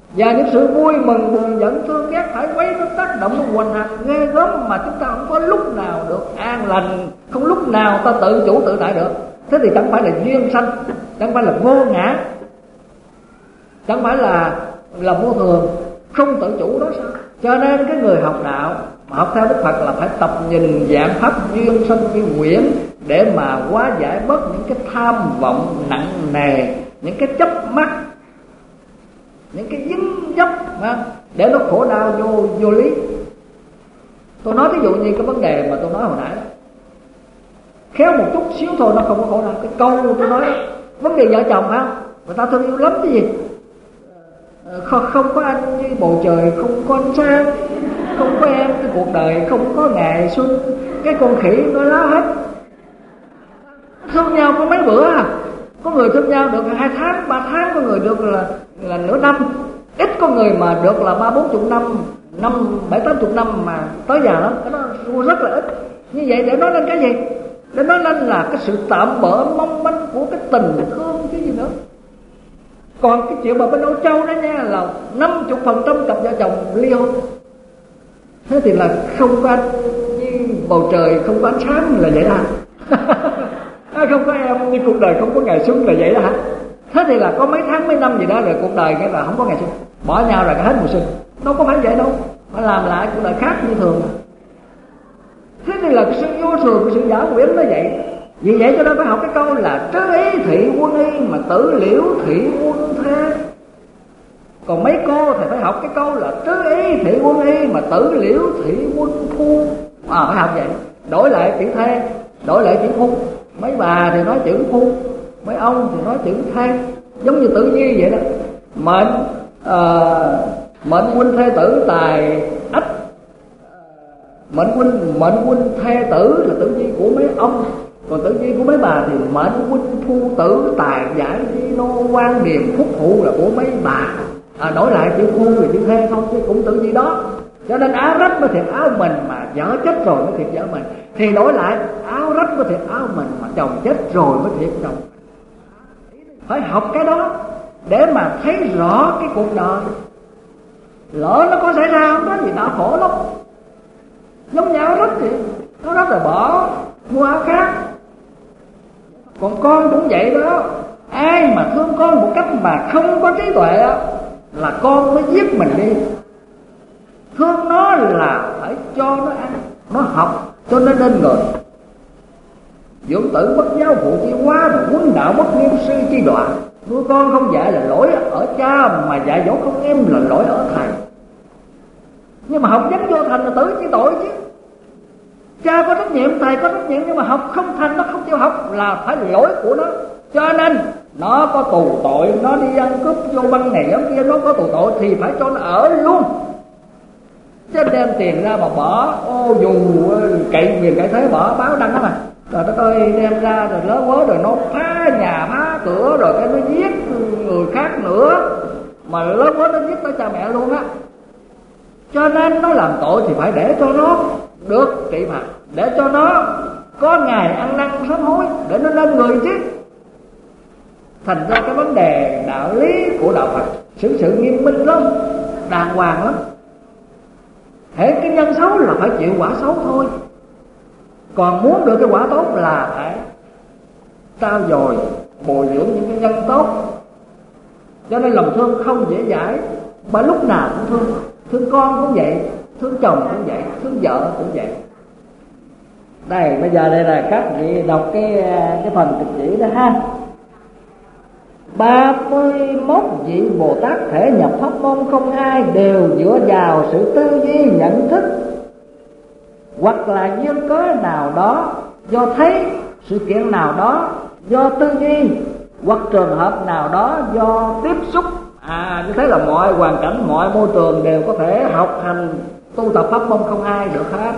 Và những sự vui mừng, buồn giận, thương ghét, phải quấy, nó tác động, nó hoành hành ghê gớm, mà chúng ta không có lúc nào được an lành, không lúc nào ta tự chủ tự tại được. Thế thì chẳng phải là duyên sanh, chẳng phải là vô ngã, chẳng phải là vô thường, không tự chủ đó sao? Cho nên cái người học đạo mà học theo Đức Phật là phải tập nhìn dạng pháp duyên sanh cái quyển, để mà hóa giải bớt những cái tham vọng nặng nề, những cái chấp mắc, những cái dính dấp, để nó khổ đau vô lý. Tôi nói ví dụ như cái vấn đề mà tôi nói hồi nãy đó, khéo một chút xíu thôi nó không có khổ đau. Cái câu tôi nói đó, vấn đề vợ chồng phải không? Người ta thương yêu lắm cái gì, không có anh như bầu trời, không có ánh sáng, không có em cái cuộc đời không có ngày xuân, cái con khỉ nó láo hết. Thương nhau có mấy bữa à? Có người thương nhau được 2 tháng, 3 tháng, có người được là nửa năm, ít có người mà được là 30-40 năm, 70-80 năm mà tới già lắm. Cái đó rất là ít. Như vậy để nói lên cái gì? Để nói lên là cái sự tạm bỡ mong manh của cái tình thương chứ gì nữa. Còn cái chuyện mà bên Âu Châu đó nha, là 50% cặp vợ chồng ly hôn. Thế thì là không có anh như bầu trời, không có ánh sáng là vậy đó hả? Không có em như cuộc đời không có ngày xuân là vậy đó hả? Thế thì là có mấy tháng mấy năm gì đó rồi cuộc đời cái là không có ngày xuân, bỏ nhau rồi hết mùa xuân. Đâu có phải vậy đâu, phải làm lại cuộc đời khác như thường. Thế thì là cái sự vô thường, cái sự giả quyến nó vậy. Vì vậy cho nên phải học cái câu là trớ ý thị quân y mà tử liễu thị quân thế. Còn mấy cô thì phải học cái câu là trớ ý thị quân y mà tử liễu thị quân phu. Phải học vậy, đổi lại chữ thê, đổi lại chữ phu. Mấy bà thì nói chữ phu, mấy ông thì nói chữ thê, giống như Tử Vi vậy đó. Mệnh huynh thê tử tài ách, mệnh huynh thê tử là tử vi của mấy ông, còn tử vi của mấy bà thì mệnh huynh phu tử tài giải di nô quan điềm phúc hụ là của mấy bà. Đổi lại chữ phu thì chữ thê không, chứ cũng tử vi đó. Cho nên áo rách mới thiệt áo mình, mà vợ chết rồi mới thiệt vợ mình. Thì đổi lại áo rách mới thiệt áo mình, mà chồng chết rồi mới thiệt chồng. Phải học cái đó để mà thấy rõ cái cuộc đời. Lỡ nó có xảy ra không đó thì đau khổ lắm. Giống như áo rách thì áo rách rồi bỏ, mua áo khác. Còn con cũng vậy đó. Ai mà thương con một cách mà không có trí tuệ đó, là con mới giết mình đi. Thương nó là phải cho nó ăn, nó học cho nó nên người. Dưỡng tử bất giáo phụ chi hóa, mà huấn đạo bất nghiêm sư chi đoạn. Nuôi con không dạy là lỗi ở cha, mà dạy dỗ không em là lỗi ở thầy. Nhưng mà học vấn vô thành là tử chi tội chứ. Cha có trách nhiệm, thầy có trách nhiệm, nhưng mà học không thành, nó không chịu học là phải lỗi của nó. Cho nên nó có tù tội, nó đi ăn cướp vô băng này giống kia, nó có tù tội thì phải cho nó ở luôn. Chứ đem tiền ra mà bỏ, dù cậy quyền cậy thế bỏ báo đăng đó mà. Rồi nó coi đem ra rồi lớn quá rồi nó phá nhà phá cửa, rồi cái nó giết người khác nữa, mà lớn quá nó giết tới cha mẹ luôn á. Cho nên nó làm tội thì phải để cho nó được trị phạt, để cho nó có ngày ăn năn sám hối, để nó lên người chứ. Thành ra cái vấn đề đạo lý của đạo Phật xử sự nghiêm minh lắm, đàng hoàng lắm. Hễ cái nhân xấu là phải chịu quả xấu thôi. Còn muốn được cái quả tốt là phải trao dồi, bồi dưỡng những cái nhân tốt. Cho nên lòng thương không dễ dãi, mà lúc nào cũng thương. Thương con cũng vậy, thương chồng cũng vậy, thương vợ cũng vậy. Đây, bây giờ đây là các vị đọc cái phần trực chỉ đó ha. 31 vị Bồ Tát thể nhập pháp môn không hai đều dựa vào sự tư duy nhận thức, hoặc là duyên cớ nào đó, do thấy sự kiện nào đó do tư duy, hoặc trường hợp nào đó do tiếp xúc. Như thế là mọi hoàn cảnh, mọi môi trường đều có thể học hành tu tập pháp môn không hai được hết.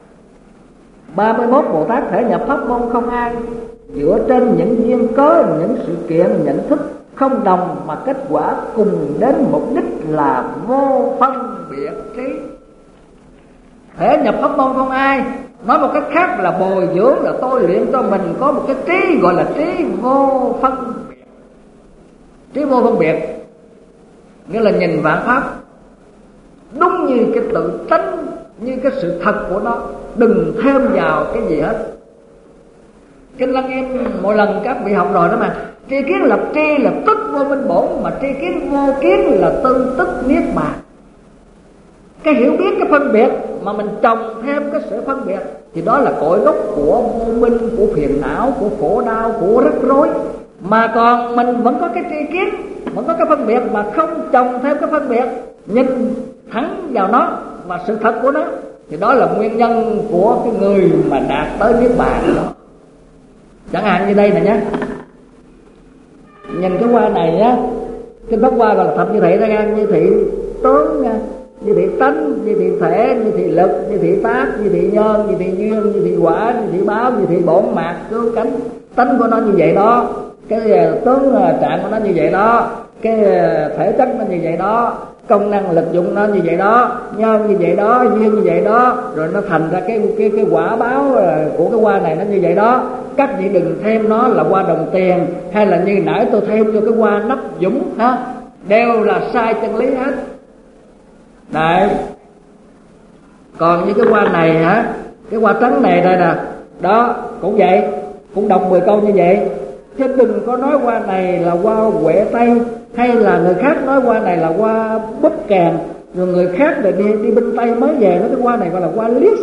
31 Bồ Tát thể nhập pháp môn không hai dựa trên những duyên cớ, những sự kiện nhận thức không đồng, mà kết quả cùng đến mục đích là vô phân biệt trí. Thể nhập pháp môn không ai, nói một cách khác là bồi dưỡng, là tôi luyện cho mình có một cái trí gọi là trí vô phân biệt. Trí vô phân biệt nghĩa là nhìn vạn pháp đúng như cái tự tánh, như cái sự thật của nó, đừng thêm vào cái gì hết. Kinh Lăng Nghiêm mỗi lần các vị học rồi đó mà, tri kiến lập tri là tức vô minh bổn, mà tri kiến vô kiến là tư tức niết bàn. Cái hiểu biết, cái phân biệt mà mình trồng thêm cái sự phân biệt thì đó là cội gốc của vô minh, của phiền não, của khổ đau, của rắc rối. Mà còn mình vẫn có cái tri kiến, vẫn có cái phân biệt mà không trồng thêm cái phân biệt, nhìn thẳng vào nó và sự thật của nó, thì đó là nguyên nhân của cái người mà đạt tới niết bàn đó. Chẳng hạn như đây này nhé, nhìn cái hoa này nhé, cái pháp hoa gọi là thập như thị ra nha, như thị tướng nha, như thị tánh, như thị thể, như thị lực, như thị tác, như thị nhân, như thị duyên, như thị quả, như thị báo, như thị bổn mạc cứu cánh. Tánh của nó như vậy đó, cái tướng trạng của nó như vậy đó, cái thể chất nó như vậy đó, công năng lực dụng nó như vậy đó, nhân như vậy đó, duyên như vậy đó, rồi nó thành ra cái quả báo của cái hoa này nó như vậy đó. Các vị đừng thêm nó là hoa đồng tiền, hay là như nãy tôi thêm cho cái hoa nắp dũng ha, đều là sai chân lý hết. Đấy. Còn như cái hoa này hả, cái hoa trắng này đây nè, đó cũng vậy, cũng đọc 10 câu như vậy. Chứ đừng có nói hoa này là hoa huệ tây, hay là người khác nói hoa này là hoa búp kèn, rồi người khác lại đi bên Tây mới về nói cái hoa này gọi là hoa list.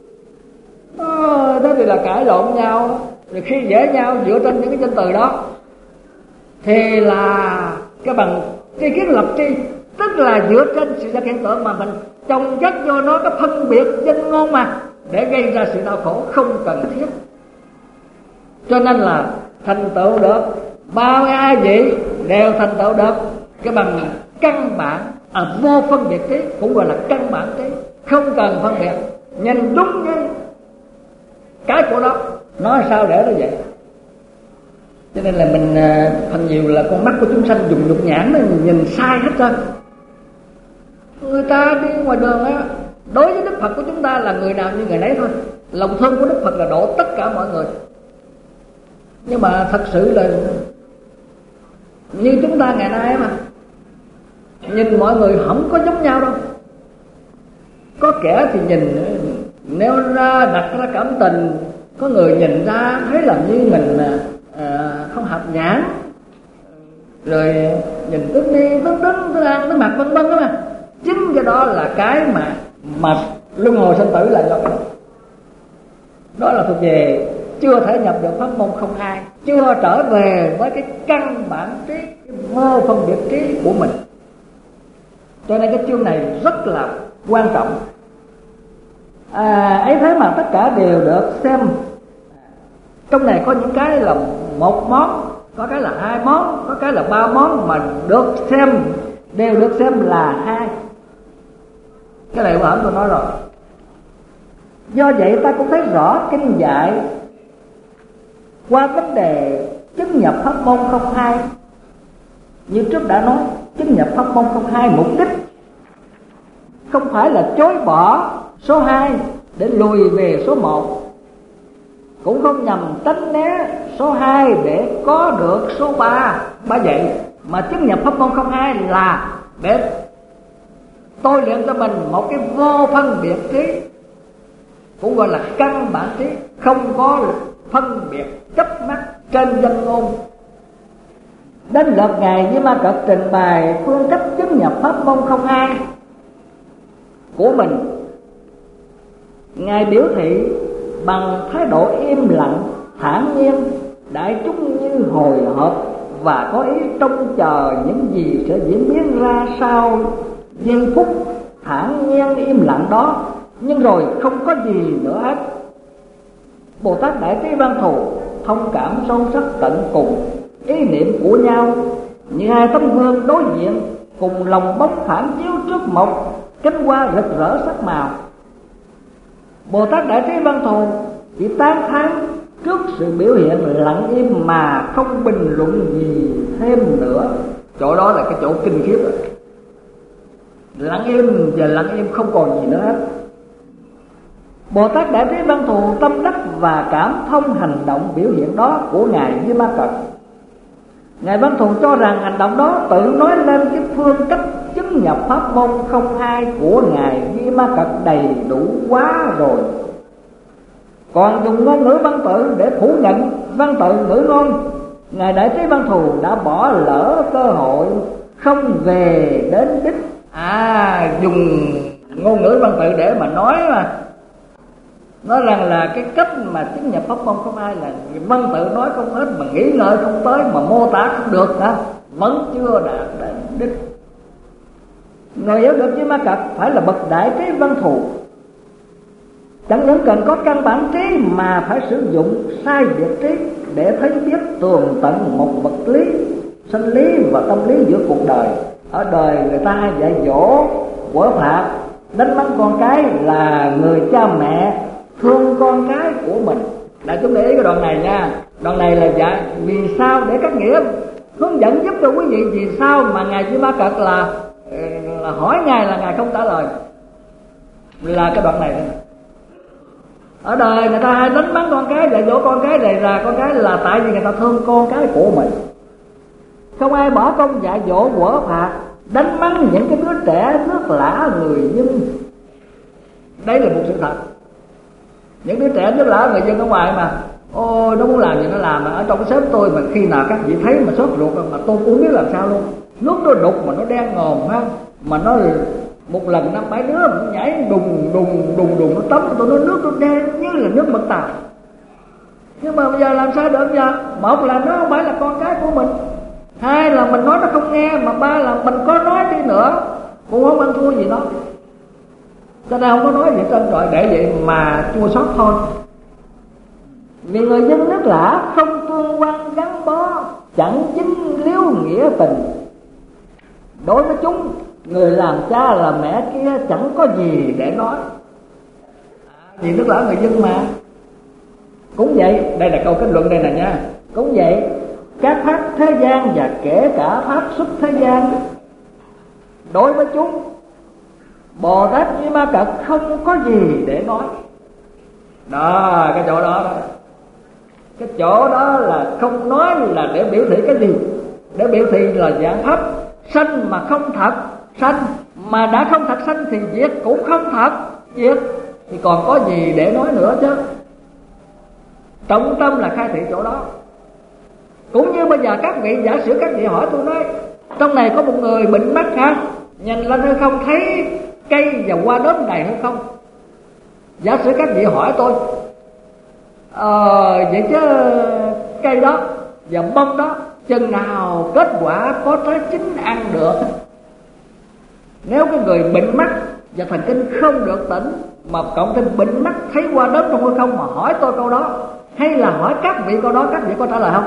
Thế thì là cãi lộn nhau. Rồi khi dễ nhau dựa trên những cái danh từ đó thì là cái bằng tri kiến lập tri, tức là dựa trên sự vật hiện tượng mà mình chồng chất vô nó cái phân biệt danh ngôn mà để gây ra sự đau khổ không cần thiết. Cho nên là thành tựu được bao ai vậy đều thành tựu được cái bằng căn bản vô phân biệt trí, cũng gọi là căn bản trí, không cần phân biệt, nhìn đúng như cái của nó, nói sao để nó vậy. Cho nên là mình phần nhiều là con mắt của chúng sanh dùng nhục nhãn nó nhìn sai hết trơn. Người ta đi ngoài đường á, đối với Đức Phật của chúng ta là người nào như người nấy thôi. Lòng thương của Đức Phật là độ tất cả mọi người. Nhưng mà thật sự là như chúng ta ngày nay mà, nhìn mọi người không có giống nhau đâu. Có kẻ thì nhìn nêu ra đặt ra cảm tình, có người nhìn ra thấy làm như mình không hợp nhãn, rồi nhìn tướng đi tướng đứng tướng ăn tướng mặt vân vân đó mà. Chính cái đó là cái mà luân hồi sinh tử là do cái đó là thuộc về chưa thể nhập được pháp môn không hai, chưa trở về với cái căn bản trí, cái vô phân biệt trí của mình. Cho nên cái chương này rất là quan trọng. Ấy thế mà tất cả đều được xem. Trong này có những cái là một món, có cái là hai món, có cái là ba món, mà được xem đều được xem là hai. Cái này bữa tôi nói rồi. Do vậy ta cũng thấy rõ kinh dạy qua vấn đề chứng nhập pháp môn không hai. Như trước đã nói, chứng nhập pháp môn không hai mục đích không phải là chối bỏ số 2 để lùi về số 1, cũng không nhằm tránh né số 2 để có được số 3. Bởi vậy mà chứng nhập pháp môn không hai là để tôi luyện cho mình một cái vô phân biệt trí, cũng gọi là căn bản trí, không có phân biệt chấp mắc trên danh ngôn. Đến lượt ngài Di Ma Cật trình bày phương cách chứng nhập pháp môn không hai của mình. Ngài biểu thị bằng thái độ im lặng, thản nhiên, đại chúng như hồi hộp và có ý trông chờ những gì sẽ diễn biến ra sau giây phút thản nhiên im lặng đó, nhưng rồi không có gì nữa hết. Bồ Tát Đại Trí Văn Thù thông cảm sâu sắc tận cùng ý niệm của nhau, như hai tấm gương đối diện cùng lòng bóng phản chiếu trước một cánh hoa rực rỡ sắc màu. Bồ Tát Đại Trí Văn Thù chỉ tán thán trước sự biểu hiện lặng im mà không bình luận gì thêm nữa. Chỗ đó là cái chỗ kinh khiếp rồi. Lặng im và lặng im không còn gì nữa hết. Bồ Tát Đại Trí Văn Thù tâm đắc và cảm thông hành động biểu hiện đó của ngài Di Ma Cật. Ngài Văn Thù cho rằng hành động đó tự nói lên cái phương cách chứng nhập pháp môn không hai của ngài Di Ma Cật đầy đủ quá rồi. Còn dùng ngôn ngữ văn tự để phủ nhận văn tự ngữ ngôn, ngài Đại Trí Văn Thù đã bỏ lỡ cơ hội không về đến đích. Dùng ngôn ngữ văn tự để mà nói rằng là cái cách mà chứng nhập pháp môn không ai là văn tự nói không hết, mà nghĩ ngợi không tới, mà mô tả không được hả, vẫn chưa đạt đến đích. Người hiểu được Di Ma Cật phải là bậc Đại Trí Văn Thù, chẳng những cần có căn bản trí mà phải sử dụng sai biệt trí để thấy biết tường tận một vật lý, sinh lý và tâm lý giữa cuộc đời. Ở đời người ta dạy dỗ, quở phạt, đánh mắng con cái là người cha mẹ thương con cái của mình. Đại chúng để ý cái đoạn này nha. Đoạn này là dạy vì sao để các nghĩa hướng dẫn giúp cho quý vị vì sao mà ngài Di Ma Cật là hỏi ngài là ngài không trả lời, là cái đoạn này. Ở đời người ta hay đánh mắng con cái, dạy dỗ con cái này là con cái là tại vì người ta thương con cái của mình. Không ai bỏ công dạy dỗ quở phạt đánh mắng những cái đứa trẻ nước lã người dân. Đây là một sự thật. Những đứa trẻ nước lã người dân ở ngoài mà nó muốn làm gì nó làm, mà ở trong cái xếp tôi mà khi nào các vị thấy mà sốt ruột mà tôi cũng biết làm sao luôn. Nước nó đục mà nó đen ngòm ha, mà nó một lần 5-7 đứa nó nhảy đùng nó tắm tôi, nó nước nó đen như là nước mật tàu. Nhưng mà bây giờ làm sao được giờ? Một là nó không phải là con cái của mình, hai là mình nói nó không nghe, mà ba là mình có nói đi nữa cũng không ăn thua gì nó. Cho nên không có nói gì trân trọi, để vậy mà chua xót thôi. Vì người dân nước lã không tương quan gắn bó, chẳng chính liếu nghĩa tình. Đối với chúng, người làm cha làm mẹ kia chẳng có gì để nói. Vì nước lã người dân mà. Cũng vậy, đây là câu kết luận đây nè nha. Cũng vậy, các pháp thế gian và kể cả pháp xuất thế gian, đối với chúng, Bồ Tát Di Ma Cật không có gì để nói. Đó, cái chỗ đó. Cái chỗ đó là không nói là để biểu thị cái gì? Để biểu thị là dạng pháp sanh mà không thật sanh, mà đã không thật sanh thì diệt cũng không thật diệt, thì còn có gì để nói nữa chứ. Trọng tâm là khai thị chỗ đó. Cũng như bây giờ các vị, giả sử các vị hỏi tôi nói trong này có một người bệnh mắt ha, nhìn lên hay không, thấy cây và hoa đốm này hay không? Giả sử các vị hỏi tôi vậy chứ cây đó và bông đó chừng nào kết quả có trái chín ăn được? Nếu cái người bệnh mắt và thần kinh không được tỉnh, mà cộng thêm bệnh mắt thấy hoa đốm trong hay không, mà hỏi tôi câu đó, hay là hỏi các vị câu đó, các vị có trả lời không?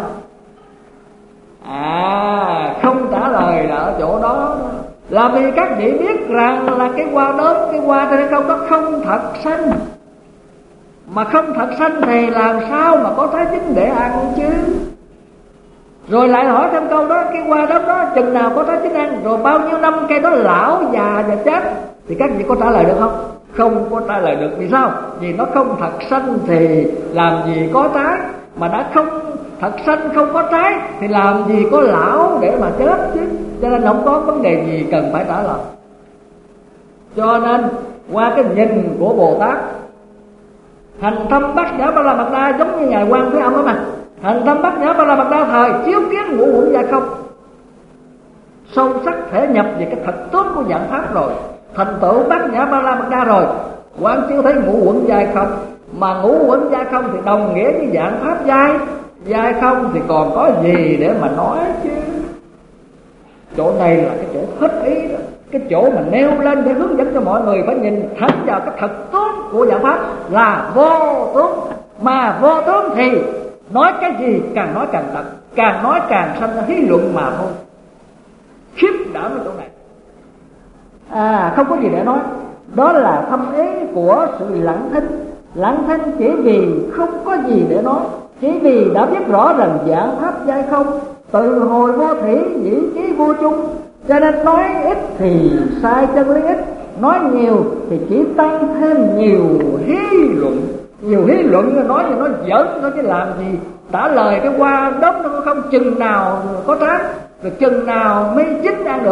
Không trả lời là ở chỗ đó. Là vì các vị biết rằng là cái hoa đốm, cái hoa trên không đó không thật sanh. Mà không thật sanh thì làm sao mà có trái chín để ăn chứ? Rồi lại hỏi thêm câu đó, cái hoa đốm đó chừng nào có trái chín ăn, rồi bao nhiêu năm cây đó lão già và chết, thì các vị có trả lời được không? Không có trả lời được. Vì sao? Vì nó không thật sanh thì làm gì có trái, mà đã không thật sanh không có trái thì làm gì có lão để mà chết chứ. Cho nên không có vấn đề gì cần phải trả lời. Cho nên qua cái nhìn của Bồ Tát, hành tâm Bát Nhã Ba La Mật Đa giống như ngài Quan Thế Âm đó mà. Hành tâm Bát Nhã Ba La Mật Đa thời chiếu kiến ngũ uẩn giai không, sâu sắc thể nhập về cái thật tướng của dạng pháp rồi, thành tựu Bát Nhã Ba La Mật Đa rồi, quán chiếu thấy ngũ uẩn giai không. Mà ngũ uẩn giai không thì đồng nghĩa với dạng pháp giai không, thì còn có gì để mà nói chứ. Chỗ này là cái chỗ hết ý đó, cái chỗ mà nêu lên để hướng dẫn cho mọi người phải nhìn thẳng vào cái thật tướng của dạng pháp là vô tướng. Mà vô tướng thì nói cái gì càng nói càng thật, càng nói càng sanh ra hí luận mà thôi. Khiếp đảm ở chỗ này. Không có gì để nói. Đó là thâm ý của sự lặng thinh. Lặng thinh chỉ vì không có gì để nói, chỉ vì đã biết rõ rằng dạng pháp giai không, từ hồi vô thủy dĩ chí vô chung, cho nên nói ít thì sai chân lý ít, nói nhiều thì chỉ tăng thêm nhiều hí luận. Nhiều hí luận nói thì nó giỡn thôi chứ làm gì trả lời cái hoa đốm nó không chừng nào có trái, rồi chừng nào mới chín ăn được.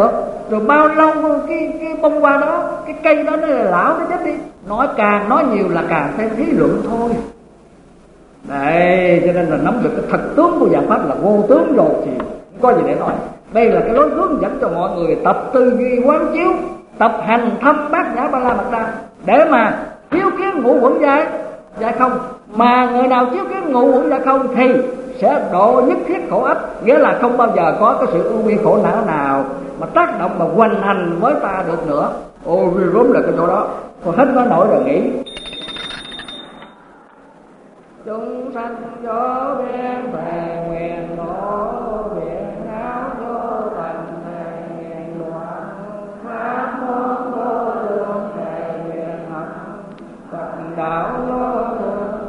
rồi bao lâu cái bông hoa đó, cái cây đó nó lão nó chết đi. Càng nói nhiều là càng thêm thí luận thôi. Đấy, cho nên là nắm được cái thật tướng của Giảng Pháp là vô tướng rồi thì không có gì để nói. Đây là cái lối hướng dẫn cho mọi người tập tư duy quán chiếu, tập hành thâm bát nhã ba la mật đa để mà chiếu kiến ngũ uẩn giải không. Mà người nào chiếu kiến ngũ uẩn giải không thì sẽ độ nhất thiết khổ ách, nghĩa là không bao giờ có cái sự ưu bi khổ não nào mà tác động mà hoành hành với ta được nữa. Ôi rúm là cái chỗ đó, còn hết nói nổi rồi nghỉ. Chúng sanh vô biên thề nguyện độ biển áo vô thành thề nguyện đoạn pháp môn vô lượng thề nguyện học Phật đạo vô lượng